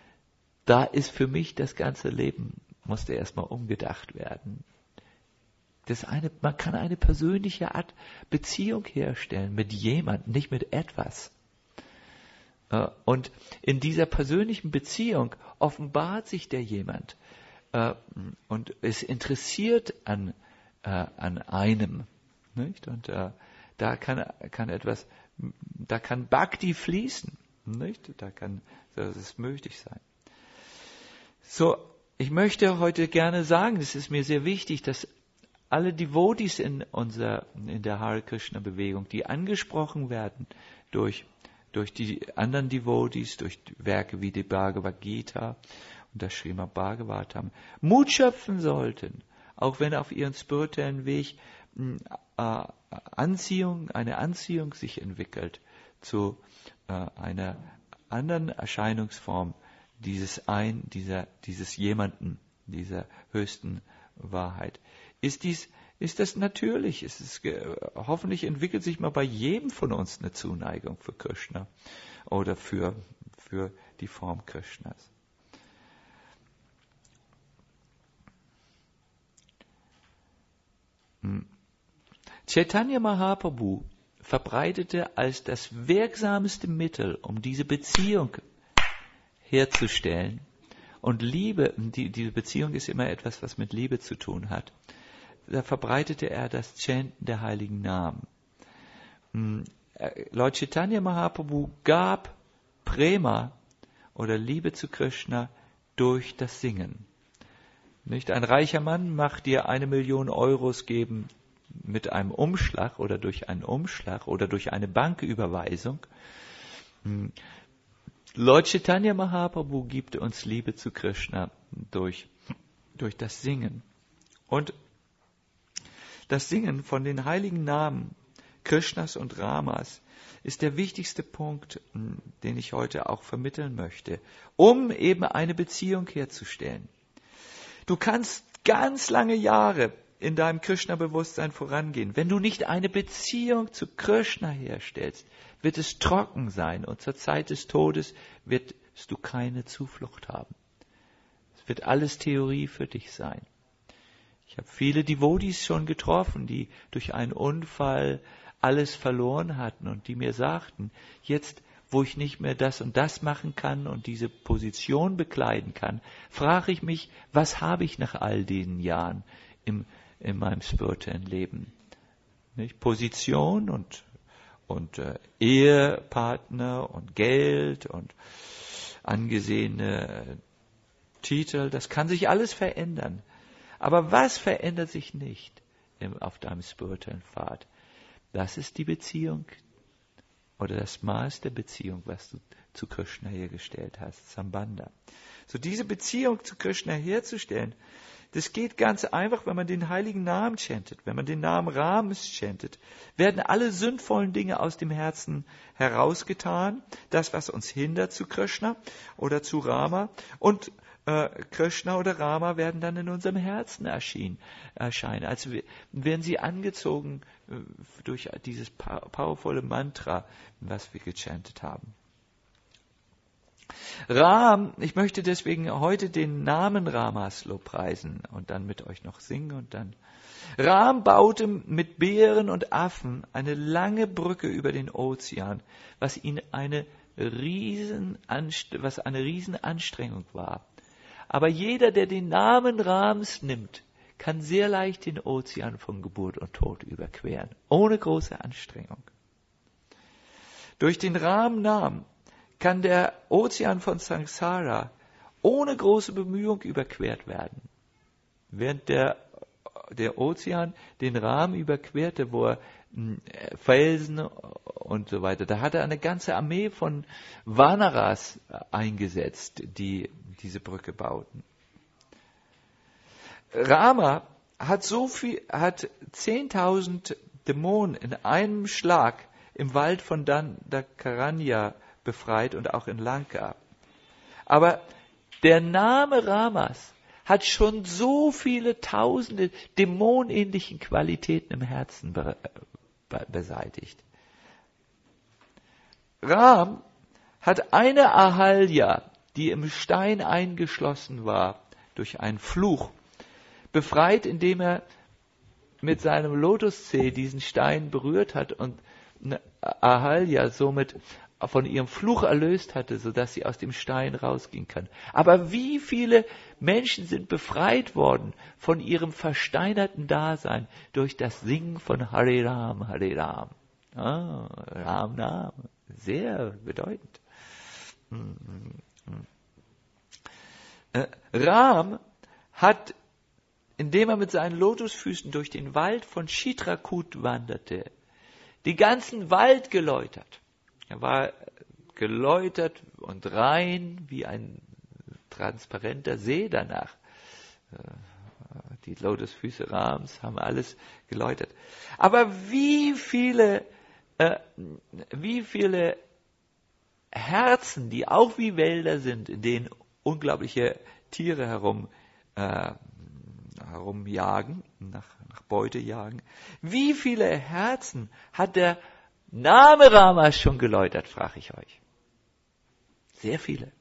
da ist für mich das ganze Leben, musste erstmal umgedacht werden. Das eine, man kann eine persönliche Art Beziehung herstellen mit jemandem, nicht mit etwas. Und in dieser persönlichen Beziehung offenbart sich der jemand und ist interessiert an, an einem. Nicht? Und da kann, kann etwas, da kann Bhakti fließen. Nicht? Da kann, das ist möglich sein. So, ich möchte heute gerne sagen, es ist mir sehr wichtig, dass alle Devotees in unserer, in der Hare Krishna Bewegung, die angesprochen werden durch, durch die anderen Devotees, durch Werke wie die Bhagavad Gita und das Srimad Bhagavatam, Mut schöpfen sollten, auch wenn auf ihrem spirituellen Weg äh, Anziehung, eine Anziehung sich entwickelt zu äh, einer anderen Erscheinungsform dieses Ein, dieser, dieses Jemanden, dieser höchsten Wahrheit. Ist dies, ist das natürlich? Ist es, hoffentlich entwickelt sich mal bei jedem von uns eine Zuneigung für Krishna oder für, für die Form Krishnas. Hm. Chaitanya Mahaprabhu verbreitete als das wirksamste Mittel, um diese Beziehung herzustellen, und Liebe, die, diese Beziehung ist immer etwas, was mit Liebe zu tun hat, da verbreitete er das Chanten der heiligen Namen. Lord Chaitanya Mahaprabhu gab Prema oder Liebe zu Krishna durch das Singen. Nicht? Ein reicher Mann macht dir eine Million Euros geben mit einem Umschlag oder durch einen Umschlag oder durch eine Banküberweisung. Lord Chaitanya Mahaprabhu gibt uns Liebe zu Krishna durch, durch das Singen. Und das Singen von den heiligen Namen Krishnas und Ramas ist der wichtigste Punkt, den ich heute auch vermitteln möchte, um eben eine Beziehung herzustellen. Du kannst ganz lange Jahre in deinem Krishna-Bewusstsein vorangehen. Wenn du nicht eine Beziehung zu Krishna herstellst, wird es trocken sein und zur Zeit des Todes wirst du keine Zuflucht haben. Es wird alles Theorie für dich sein. Ich habe viele Devotees schon getroffen, die durch einen Unfall alles verloren hatten und die mir sagten, jetzt, wo ich nicht mehr das und das machen kann und diese Position bekleiden kann, frage ich mich, was habe ich nach all diesen Jahren im, in meinem spirituellen Leben? Nicht? Position und und äh, Ehepartner und Geld und angesehene Titel, das kann sich alles verändern. Aber was verändert sich nicht im, auf deinem spirituellen Pfad? Das ist die Beziehung oder das Maß der Beziehung, was du zu Krishna hergestellt hast, Sambandha. So diese Beziehung zu Krishna herzustellen, das geht ganz einfach, wenn man den heiligen Namen chantet, wenn man den Namen Rams chantet, werden alle sündvollen Dinge aus dem Herzen herausgetan, das, was uns hindert zu Krishna oder zu Rama, und äh, Krishna oder Rama werden dann in unserem Herzen erschien, erscheinen, als werden sie angezogen äh, durch dieses powervolle Mantra, was wir gechantet haben. Ram, ich möchte deswegen heute den Namen Ramas lobpreisen und dann mit euch noch singen und dann. Ram baute mit Bären und Affen eine lange Brücke über den Ozean, was ihn eine riesen was eine Riesenanstrengung war. Aber jeder, der den Namen Rams nimmt, kann sehr leicht den Ozean von Geburt und Tod überqueren, ohne große Anstrengung. Durch den Ram-Namen kann der Ozean von Samsara ohne große Bemühung überquert werden. Während der, der Ozean den Rahmen überquerte, wo er Felsen und so weiter, da hat er eine ganze Armee von Vanaras eingesetzt, die diese Brücke bauten. Rama hat so viel, hat zehntausend Dämonen in einem Schlag im Wald von Dandakaranya befreit und auch in Lanka. Aber der Name Ramas hat schon so viele tausende dämonähnlichen Qualitäten im Herzen be- be- beseitigt. Ram hat eine Ahalya, die im Stein eingeschlossen war, durch einen Fluch, befreit, indem er mit seinem Lotuszeh diesen Stein berührt hat und Ahalya somit von ihrem Fluch erlöst hatte, sodass sie aus dem Stein rausgehen kann. Aber wie viele Menschen sind befreit worden von ihrem versteinerten Dasein durch das Singen von Hare Ram, Hare Ram. Ah, Ram Nam, sehr bedeutend. Äh, Ram hat, indem er mit seinen Lotusfüßen durch den Wald von Chitrakoot wanderte, den ganzen Wald geläutert. Er war geläutert und rein wie ein transparenter See danach. Die Lotusfüße Rams haben alles geläutert. Aber wie viele, äh, wie viele Herzen, die auch wie Wälder sind, in denen unglaubliche Tiere herum, äh, herumjagen, nach, nach Beute jagen. Wie viele Herzen hat der Name Ramas schon geläutert, frage ich euch. Sehr viele.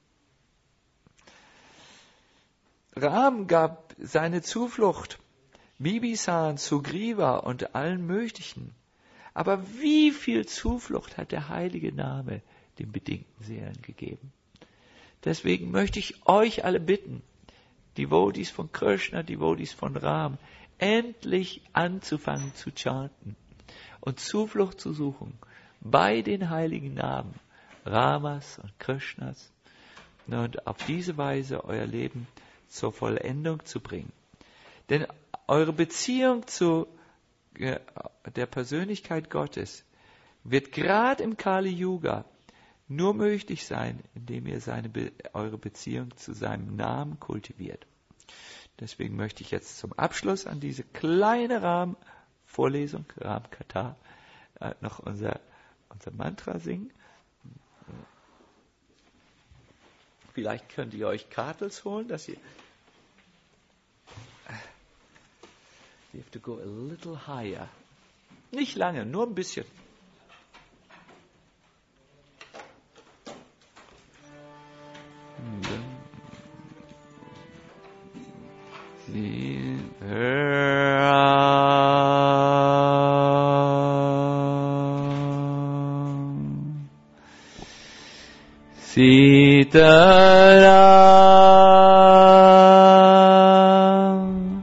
Ram gab seine Zuflucht Bibhisan, Sugriva und allen möglichen. Aber wie viel Zuflucht hat der heilige Name den bedingten Seelen gegeben? Deswegen möchte ich euch alle bitten, Devotees von Krishna, Devotees von Ram, endlich anzufangen zu chanten und Zuflucht zu suchen bei den heiligen Namen Ramas und Krishnas und auf diese Weise euer Leben zur Vollendung zu bringen. Denn eure Beziehung zu der Persönlichkeit Gottes wird gerade im Kali Yuga nur möglich sein, indem ihr seine, eure Beziehung zu seinem Namen kultiviert. Deswegen möchte ich jetzt zum Abschluss an diese kleine Ram-Vorlesung, Ram-Katha, äh, noch unser, unser Mantra singen. Vielleicht könnt ihr euch Kartels holen, dass ihr... You have to go a little higher. Nicht lange, nur ein bisschen. Sitaram,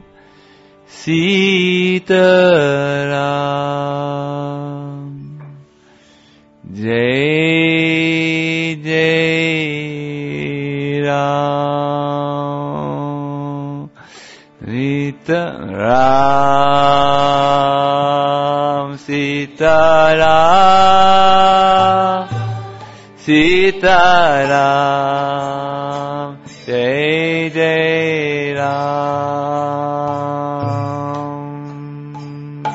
Sitaram, Jai Jai Ram, Sitaram, Sitaram, Sitaram, Jai Jai Ram,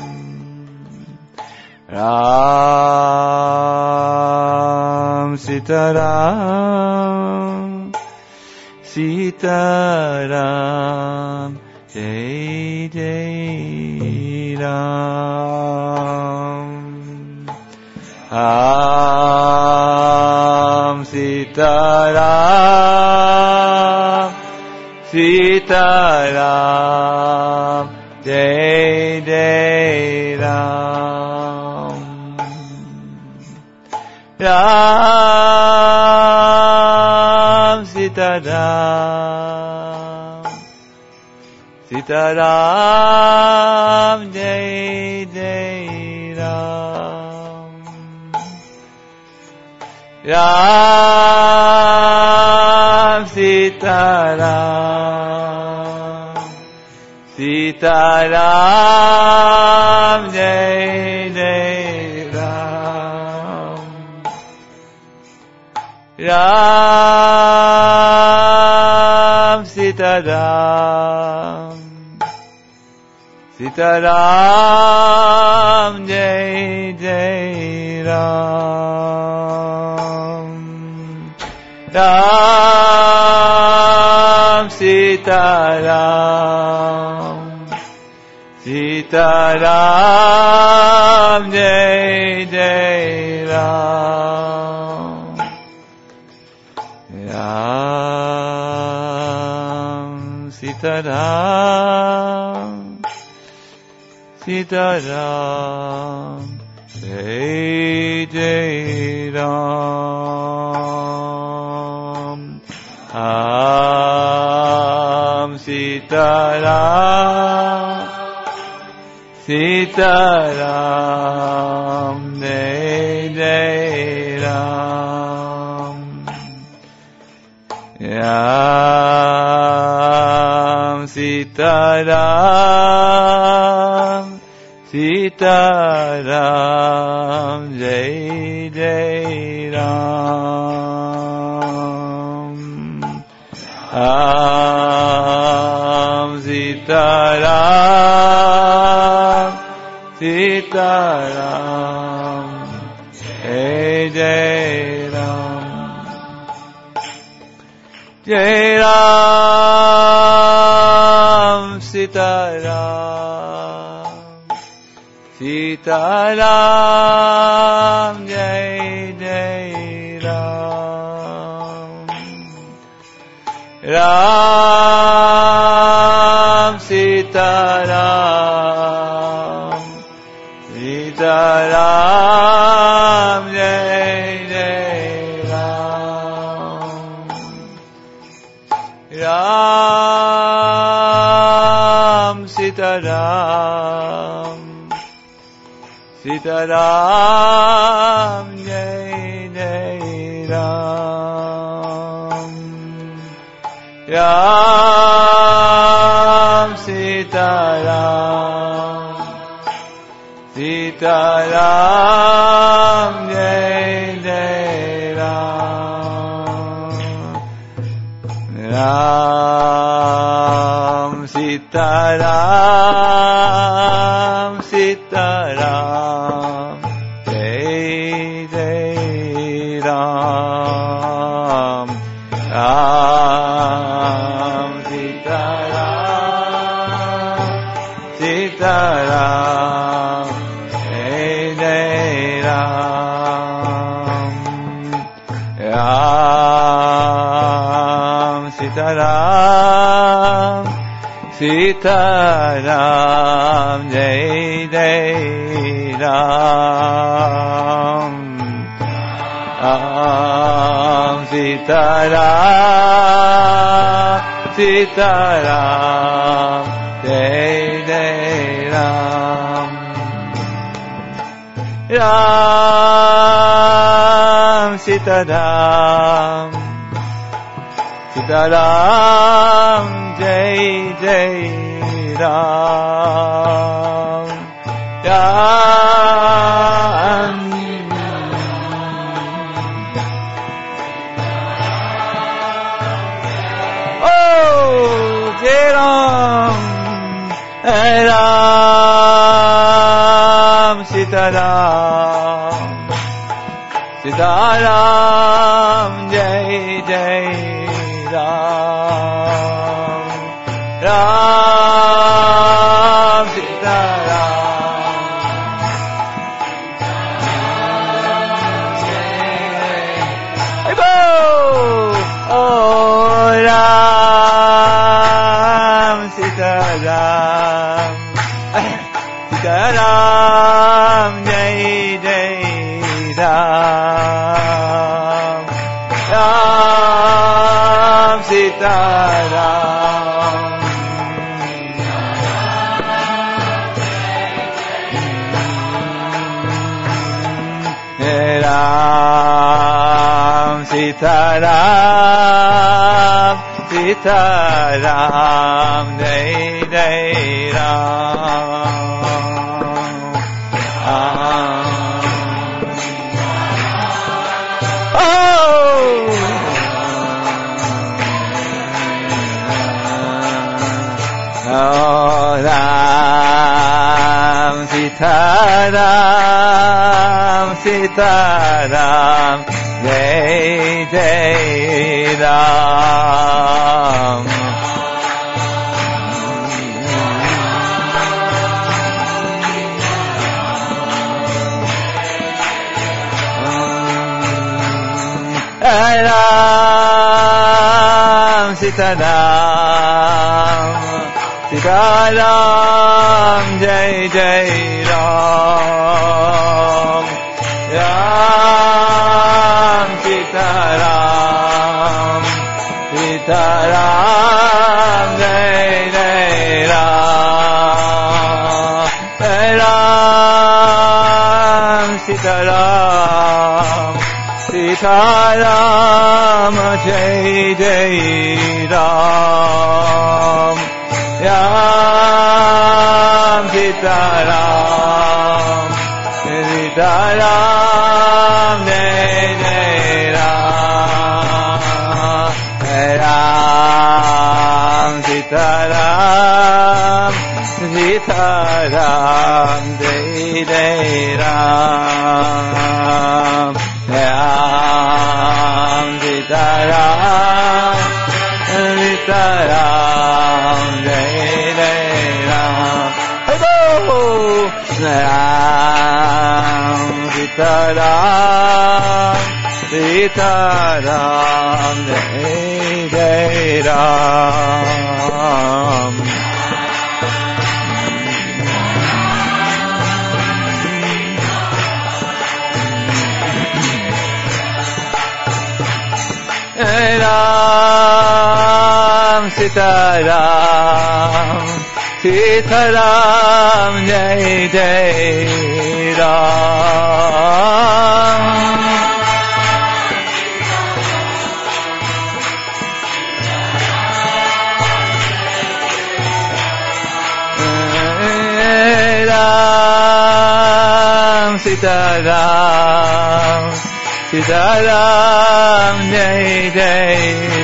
Ram, Sitaram, Sitaram, Jai Jai Ram, Ram, Sitaram, Sitaram, Jai Jai Ram, Ram, Sitaram, Sitaram, Jai Jai Ram, Ram, Sitaram, Sitaram, Jai Jai Ram, Ram, Sitaram, Sitaram, Jai Jai Ram, Ram, Sitaram, Sitaram, Jai Jai Ram, Ram, Sitaram, Sitaram, Jai Jai Ram. Ram Sitaram, Sitaram, Jai Jai Ram. Ram Sitaram, Sitaram, Jai Jai Ram. Ram Sitaram, Sitaram, Jai Jai Ram. Jai Ram Sitaram, Sitaram, Jai Jai Ram. Ram Sitaram, Sitaram, Jai Jai Ram. Ram Sitaram, Sitaram, Jai Jai Ram. Ram Sitaram, Sitaram, Jai Jai Ram. Ram Sitaram, Sitaram, Jai Jai Ram. Ram Sitaram, Sitaram, Jai Jai Ram. Ram Sitaram, Sitaram, Jai Jai Ram. Ram Sitaram, Sitaram, Jai Jai Ram. Ram Sitaram, Sitaram, Jai Jai Ram. Ram Jai Ram, Ram Sitaram, Sitaram, Jai Jai Ram. Ram Sitaram, Jai Jai. Oh Ram Sitaram, Sitaram, Jai Jai Ram. Ram Sitaram, Ram Sitaram, Sitaram, Jai Jai Ram. Oh, Ram Sitaram, Sitaram, Jai Jai Ram. Ram Sitaram, Sitaram, Jai Jai Ram, Ram Sitaram, Sitaram, Jai Jai Ram, Ram Sitaram, Sitaram, Jai Jai Ram, Ram Sitaram, Sitaram, Jai Jai Ram, Ram Sitaram, Sitaram, Jai Jai Ram, Ram Sitaram, Sitaram, Jai Jai Ram. Hello, Ram Sitaram, Sitaram, Jai Jai Ram. Ram Sitaram, Sitaram, Jai Jai Ram. Ram Sitaram, Sitaram, Jai Jai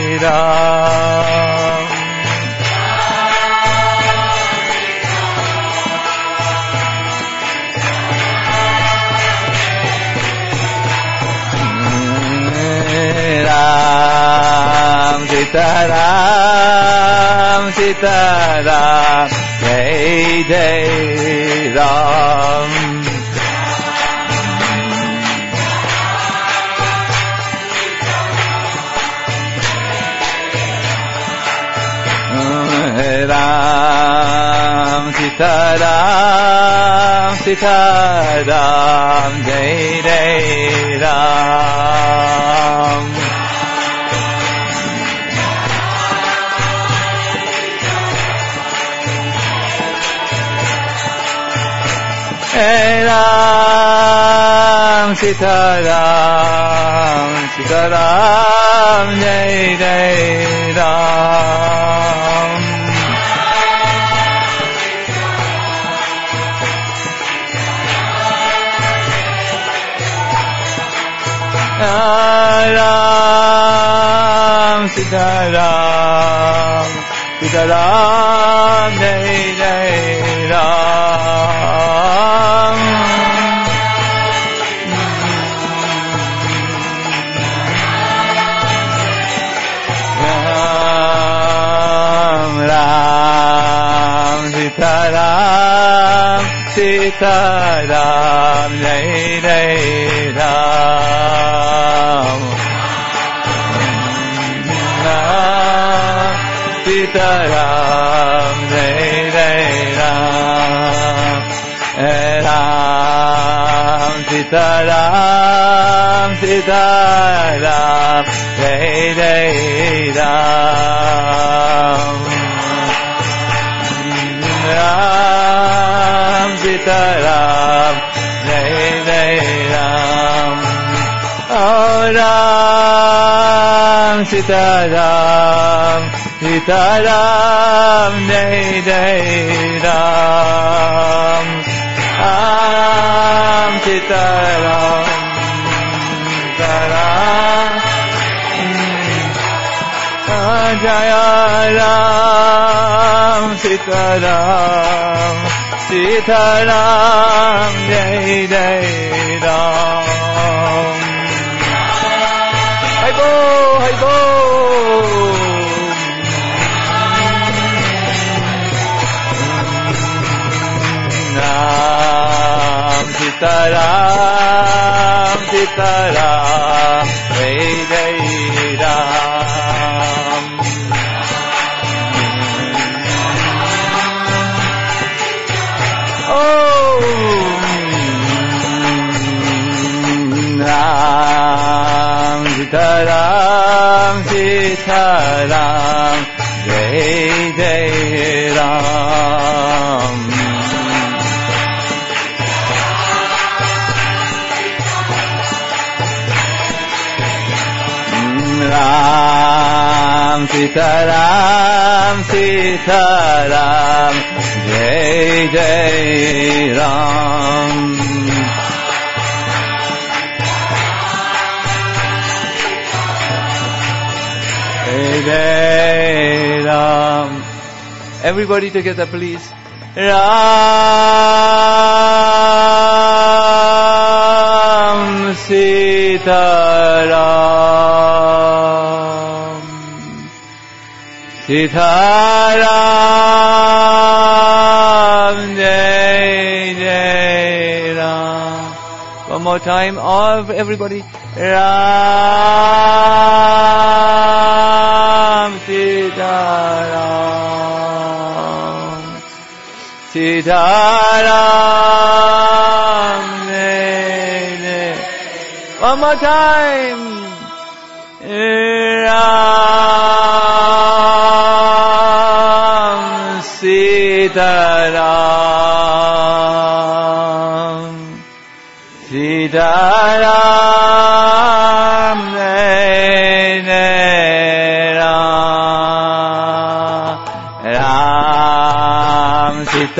Ram. Ram Sitaram, Sitaram, Jai Jai Ram. Ram Sitaram, Sitaram, Jai Jai Ram. Ram Sitaram, Sitaram, Jai Jai Ram. Ram Sitaram, Sitaram, Jai Jai Ram. Ram Ram Sitaram, Sitaram, Jai Jai Ram. Ram Sitaram, Jai Jai Ram. Ram Sitaram, Sitaram, Jai Jai Ram. Ram Sitaram, Jai Jai Ram. Oh Ram Sitaram, Sitaram, Jai Jai Ram. Ram Sitaram, Sitaram, Jaya Ram Sitaram, Sitaram, Jai Jai Ram. Hai bo, hai bo. Ram Sitaram, Sitaram, Jai Jai Ram. Sitaram, Sitaram, Jai Jai Ram. Ram, Sitaram, Sitaram, Jai Jai Ram. Jai Jai Ram. Everybody together, please. Ram, Sitaram, Sitaram, Jai Jai Ram. One more time, all everybody. Ram, Sitaram, Sitaram, Jai Jai. One more time. Ram, Sitaram, Sitaram, Jai Jai Ram. Ram,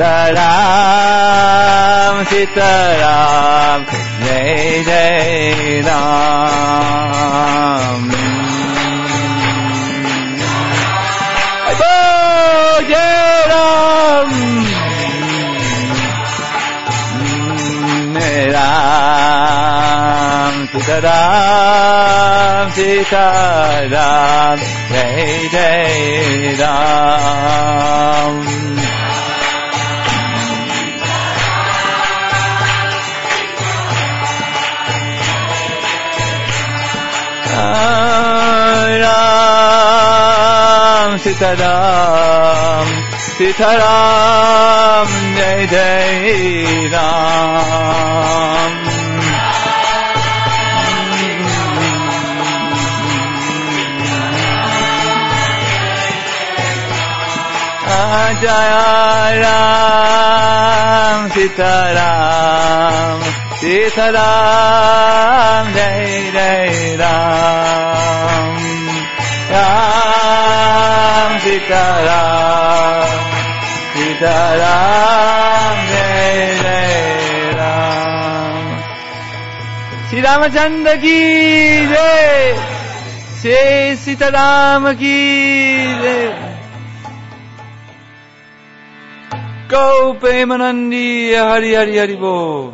Sitaram, Sitaram, Jai Jai Ram. Jai Ram. Ram, Sitaram, Sitaram, Jai Jai Ram. Ram, Sitaram, Sitaram, Jai Jai Ram. Jai Ram, Sitaram, Sitaram, Jai Jai Ram. Ram, Sitaram, Sitaram, Jai Jai Ram. Shri Ramachandra ki jai, Shri Sitaram ki jai. Go Premanandi, Hari Hari Hari Bo.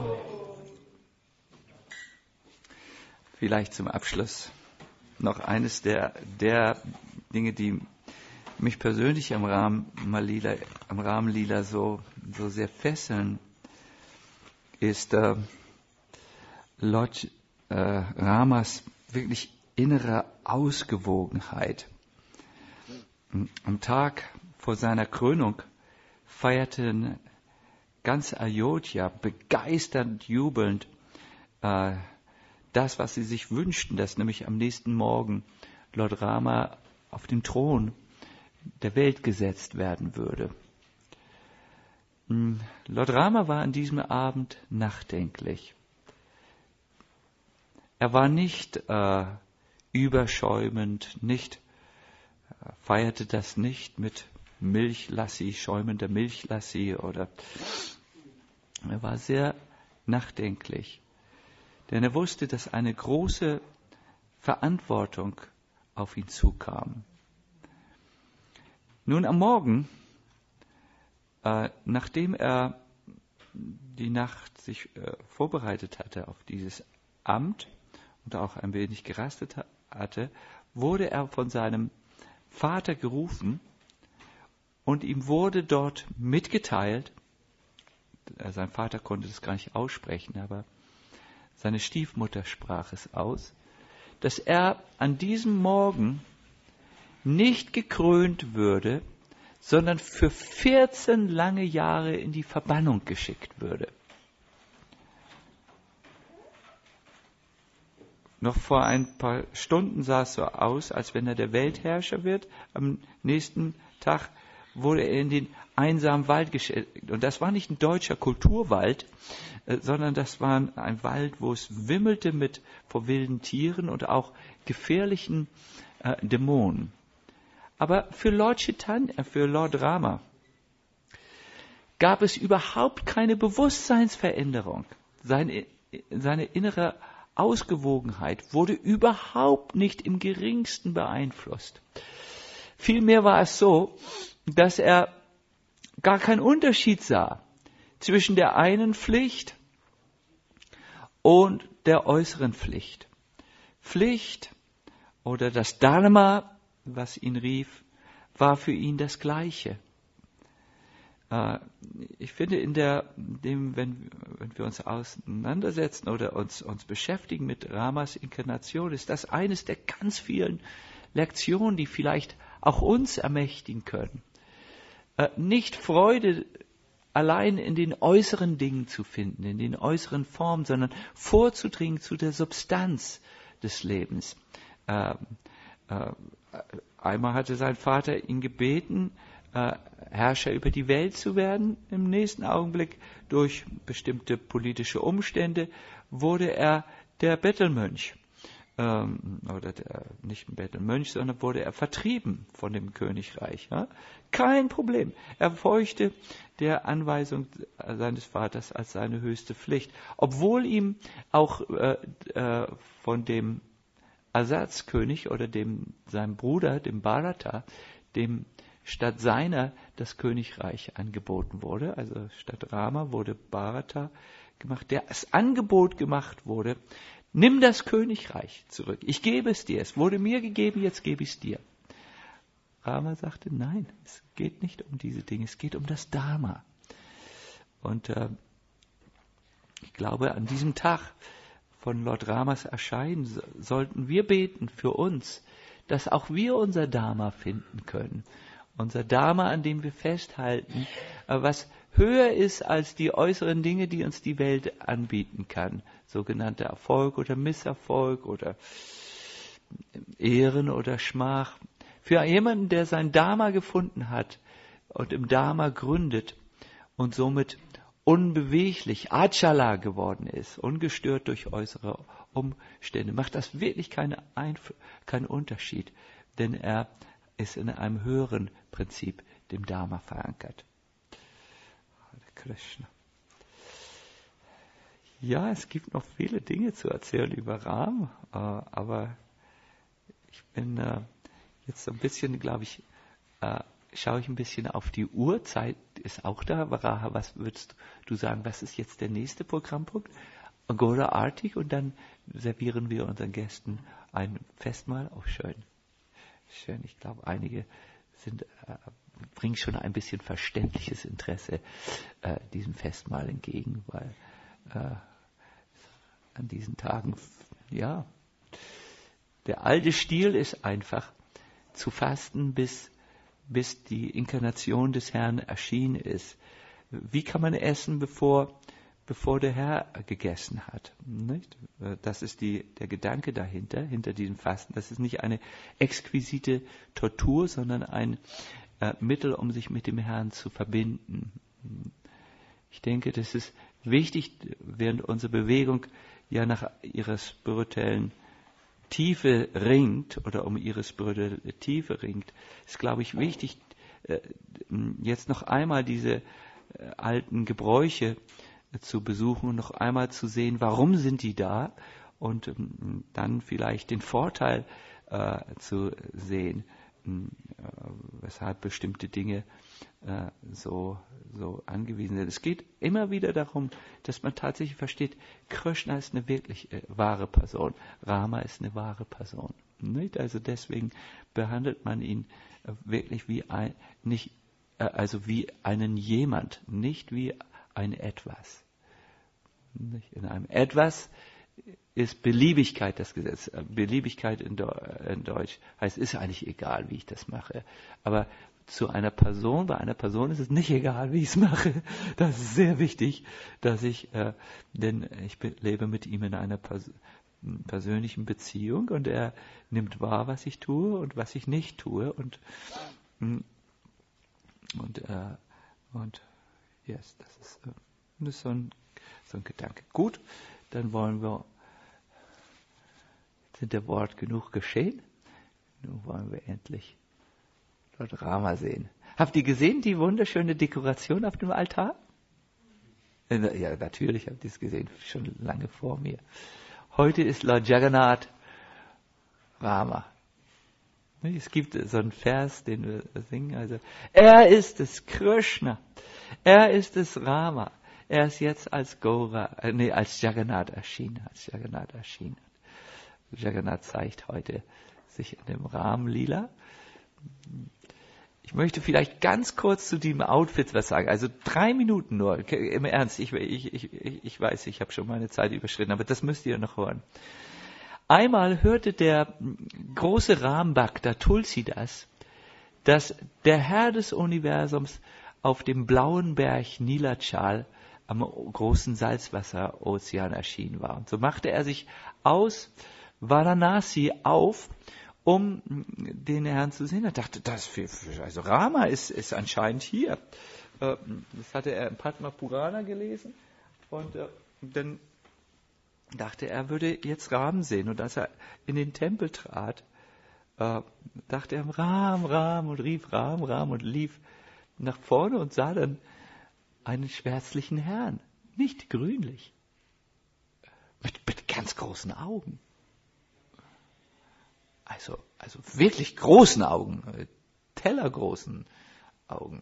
Vielleicht zum Abschluss noch eines der, der Dinge, die mich persönlich am Ram Lila, am Ram Lila so, so sehr fesseln, ist äh, Lord äh, Ramas wirklich innere Ausgewogenheit. Am Tag vor seiner Krönung feierten ganz Ayodhya begeisternd, jubelnd äh, das, was sie sich wünschten, dass nämlich am nächsten Morgen Lord Rama auf den Thron der Welt gesetzt werden würde. Lord Rama war an diesem Abend nachdenklich. Er war nicht äh, überschäumend, nicht, äh, feierte das nicht mit Milchlassi, schäumender Milchlassi, oder er war sehr nachdenklich, denn er wusste, dass eine große Verantwortung auf ihn zukam. Nun am Morgen, äh, nachdem er die Nacht sich äh, vorbereitet hatte auf dieses Amt und auch ein wenig gerastet hatte, wurde er von seinem Vater gerufen und ihm wurde dort mitgeteilt, äh, sein Vater konnte das gar nicht aussprechen, aber seine Stiefmutter sprach es aus, dass er an diesem Morgen nicht gekrönt würde, sondern für vierzehn lange Jahre in die Verbannung geschickt würde. noch vor ein paar Stunden sah es so aus, als wenn er der Weltherrscher wird. Am nächsten Tag wurde er in den einsamen Wald geschickt. Und das war nicht ein deutscher Kulturwald, äh, sondern das war ein Wald, wo es wimmelte mit vor wilden Tieren und auch gefährlichen äh, Dämonen. Aber für Lord Chaitanya, für Lord Rama, gab es überhaupt keine Bewusstseinsveränderung. Seine, seine innere Ausgewogenheit wurde überhaupt nicht im geringsten beeinflusst. Vielmehr war es so, dass er gar keinen Unterschied sah zwischen der einen Pflicht und der äußeren Pflicht. Pflicht oder das Dharma, was ihn rief, war für ihn das Gleiche. Ich finde, in der, dem, wenn, wenn wir uns auseinandersetzen oder uns, uns beschäftigen mit Ramas Inkarnation, ist das eines der ganz vielen Lektionen, die vielleicht auch uns ermächtigen können. Nicht Freude allein in den äußeren Dingen zu finden, in den äußeren Formen, sondern vorzudringen zu der Substanz des Lebens. Einmal hatte sein Vater ihn gebeten, Herrscher über die Welt zu werden. Im nächsten Augenblick, durch bestimmte politische Umstände, wurde er der Bettelmönch. Ähm, oder der, nicht ein Bettelmönch, sondern wurde er vertrieben von dem Königreich. Ja? Kein Problem. Er folgte der Anweisung seines Vaters als seine höchste Pflicht. Obwohl ihm auch äh, äh, von dem Ersatzkönig oder dem seinem Bruder, dem Bharata, dem statt seiner das Königreich angeboten wurde, also statt Rama wurde Bharata gemacht, der das Angebot gemacht wurde, nimm das Königreich zurück, ich gebe es dir, es wurde mir gegeben, jetzt gebe ich es dir. Rama sagte, nein, es geht nicht um diese Dinge, es geht um das Dharma. Und äh, ich glaube, an diesem Tag von Lord Ramas Erscheinen so, sollten wir beten für uns, dass auch wir unser Dharma finden können. Unser Dharma, an dem wir festhalten, was höher ist als die äußeren Dinge, die uns die Welt anbieten kann. Sogenannter Erfolg oder Misserfolg oder Ehren oder Schmach. Für jemanden, der sein Dharma gefunden hat und im Dharma gründet und somit unbeweglich, Achala geworden ist, ungestört durch äußere Umstände, macht das wirklich keine Einf- keinen Unterschied, denn er ist in einem höheren Prinzip, dem Dharma, verankert. Hare Krishna. Ja, es gibt noch viele Dinge zu erzählen über Ram, äh, aber ich bin äh, jetzt so ein bisschen, glaube ich, äh, schaue ich ein bisschen auf die Uhr. Zeit ist auch da. Varaha, was würdest du sagen, was ist jetzt der nächste Programmpunkt? Agora Artig, und dann servieren wir unseren Gästen ein Festmahl. Oh, schön. Schön, ich glaube, einige sind, äh, bringen schon ein bisschen verständliches Interesse äh, diesem Festmahl entgegen, weil äh, an diesen Tagen, ja, der alte Stil ist einfach zu fasten, bis, bis die Inkarnation des Herrn erschienen ist. Wie kann man essen, bevor, bevor der Herr gegessen hat? Nicht? Das ist die, der Gedanke dahinter, hinter diesem Fasten. Das ist nicht eine exquisite Tortur, sondern ein äh, Mittel, um sich mit dem Herrn zu verbinden. Ich denke, das ist wichtig, während unsere Bewegung ja nach ihrer spirituellen Tiefe ringt oder um ihre spirituelle Tiefe ringt, ist, glaube ich, wichtig, äh, jetzt noch einmal diese äh, alten Gebräuche zu besuchen und noch einmal zu sehen, warum sind die da, und ähm, dann vielleicht den Vorteil äh, zu sehen, äh, weshalb bestimmte Dinge äh, so, so angewiesen sind. Es geht immer wieder darum, dass man tatsächlich versteht, Krishna ist eine wirklich äh, wahre Person, Rama ist eine wahre Person. Nicht? Also deswegen behandelt man ihn äh, wirklich wie ein, nicht, äh, also wie einen jemand, nicht wie ein Etwas. In einem Etwas ist Beliebigkeit das Gesetz. Beliebigkeit in, Deutsch heißt, ist eigentlich egal, wie ich das mache. Aber zu einer Person, bei einer Person ist es nicht egal, wie ich es mache. Das ist sehr wichtig, dass ich, äh, denn ich lebe mit ihm in einer Pers- persönlichen Beziehung und er nimmt wahr, was ich tue und was ich nicht tue und und äh, und yes, das ist, das ist so ein so ein Gedanke. Gut, dann wollen wir, sind der Wort genug geschehen. Nun wollen wir endlich Lord Rama sehen. Habt ihr gesehen die wunderschöne Dekoration auf dem Altar? Ja, natürlich habt ihr es gesehen, schon lange vor mir. Heute ist Lord Jagannath Rama. Es gibt so einen Vers, den wir singen. Also, er ist es Krishna, er ist es Rama. Er ist jetzt als Gora, äh, nee, als Jagannath erschienen, als Jagannath erschienen. Jagannath zeigt heute sich in dem Ram Lila. Ich möchte vielleicht ganz kurz zu diesem Outfit was sagen. Also drei Minuten nur. Im Ernst, ich, ich, ich, ich weiß, ich habe schon meine Zeit überschritten, aber das müsst ihr noch hören. Einmal hörte der große Ram-Bhakta Tulsidas, dass der Herr des Universums auf dem blauen Berg Nilachal am großen Salzwasserozean erschienen war. Und so machte er sich aus Varanasi auf, um den Herrn zu sehen. Er dachte, das für, für, also Rama ist, ist anscheinend hier. Das hatte er im Padma Purana gelesen und dann dachte er, er würde jetzt Ram sehen. Und als er in den Tempel trat, dachte er Ram, Ram und rief Ram, Ram und lief nach vorne und sah dann einen schwärzlichen Herrn, nicht grünlich, mit, mit ganz großen Augen. Also, also wirklich großen Augen, tellergroßen Augen.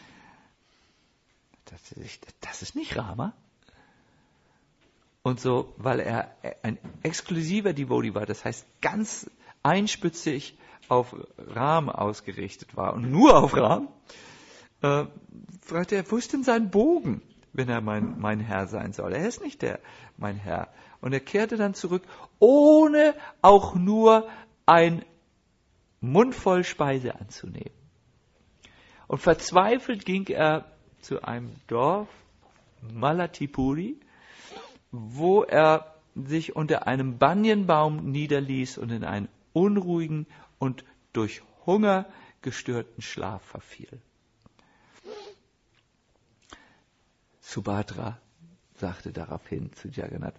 Das, das ist nicht Rama. Und so, weil er ein exklusiver Devotee war, das heißt ganz einspitzig auf Ram ausgerichtet war und nur auf Ram, äh, fragte er, wo ist denn sein Bogen, wenn er mein, mein Herr sein soll? Er ist nicht der, mein Herr. Und er kehrte dann zurück, ohne auch nur ein Mund voll Speise anzunehmen. Und verzweifelt ging er zu einem Dorf, Malatipuri, wo er sich unter einem Banyanbaum niederließ und in einen unruhigen und durch Hunger gestörten Schlaf verfiel. Subhadra sagte daraufhin zu Jagannath,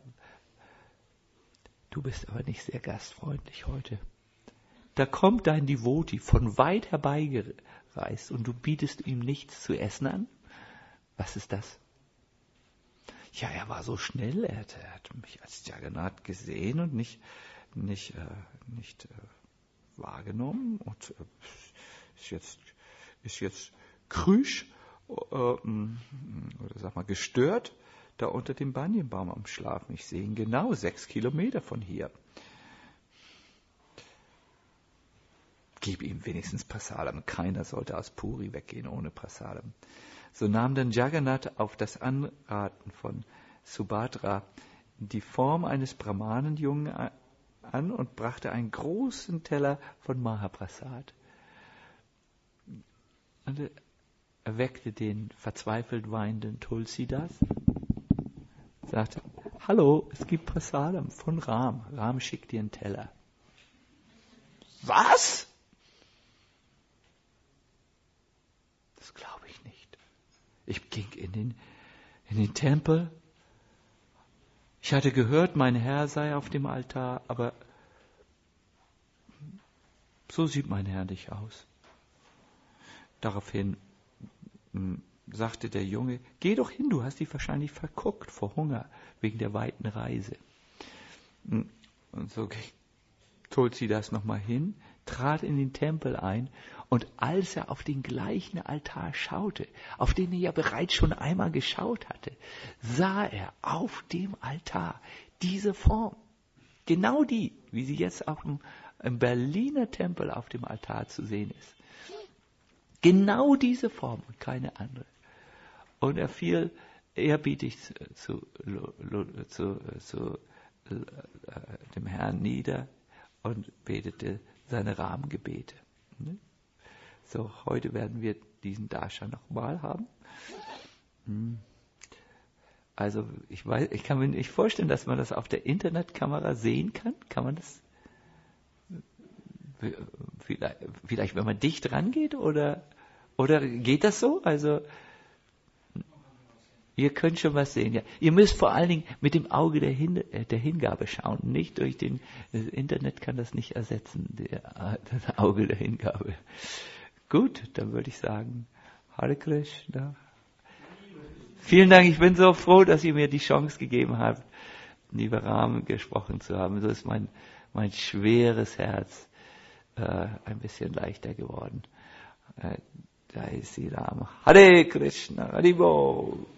du bist aber nicht sehr gastfreundlich heute. Da kommt dein Devotee von weit herbeigereist und du bietest ihm nichts zu essen an? Was ist das? Ja, er war so schnell, er hat, er hat mich als Jagannath gesehen und nicht, nicht, äh, nicht äh, wahrgenommen und äh, ist jetzt, ist jetzt krüsch äh, oder sag mal gestört da unter dem Banyanbaum am Schlafen. Ich sehe ihn genau sechs Kilometer von hier. Gib ihm wenigstens Prasadam. Keiner sollte aus Puri weggehen ohne Prasadam. So nahm dann Jagannath auf das Anraten von Subhadra die Form eines Brahmanenjungen an und brachte einen großen Teller von Mahaprasad. Und er erweckte den verzweifelt weinenden Tulsidas, sagte, hallo, es gibt Prasadam von Ram. Ram schickt dir einen Teller. Was? Das glaube ich nicht. Ich ging in den, in den Tempel. Ich hatte gehört, mein Herr sei auf dem Altar, aber so sieht mein Herr nicht aus. Daraufhin m, sagte der Junge, geh doch hin, du hast dich wahrscheinlich verguckt vor Hunger, wegen der weiten Reise. Und so Tulsidas nochmal hin, trat in den Tempel ein und als er auf den gleichen Altar schaute, auf den er ja bereits schon einmal geschaut hatte, sah er auf dem Altar diese Form, genau die, wie sie jetzt auf dem, im Berliner Tempel auf dem Altar zu sehen ist. Genau diese Form und keine andere. Und er fiel ehrerbietig zu, zu, zu, zu dem Herrn nieder und betete seine Rahmengebete. So, heute werden wir diesen Darshan nochmal haben. Also ich weiß, ich kann mir nicht vorstellen, dass man das auf der Internetkamera sehen kann. Kann man das? Vielleicht, vielleicht wenn man dicht rangeht oder oder geht das so? Also ihr könnt schon was sehen. Ja. Ihr müsst vor allen Dingen mit dem Auge der, Hin der Hingabe schauen. Nicht durch den das Internet kann das nicht ersetzen. Der, das Auge der Hingabe. Gut, dann würde ich sagen, Hare Krishna. Vielen Dank, ich bin so froh, dass ihr mir die Chance gegeben habt, lieber Ram, gesprochen zu haben. So ist mein, mein schweres Herz äh, ein bisschen leichter geworden. Äh, Jai Sri Ram. Hare Krishna, Haribo.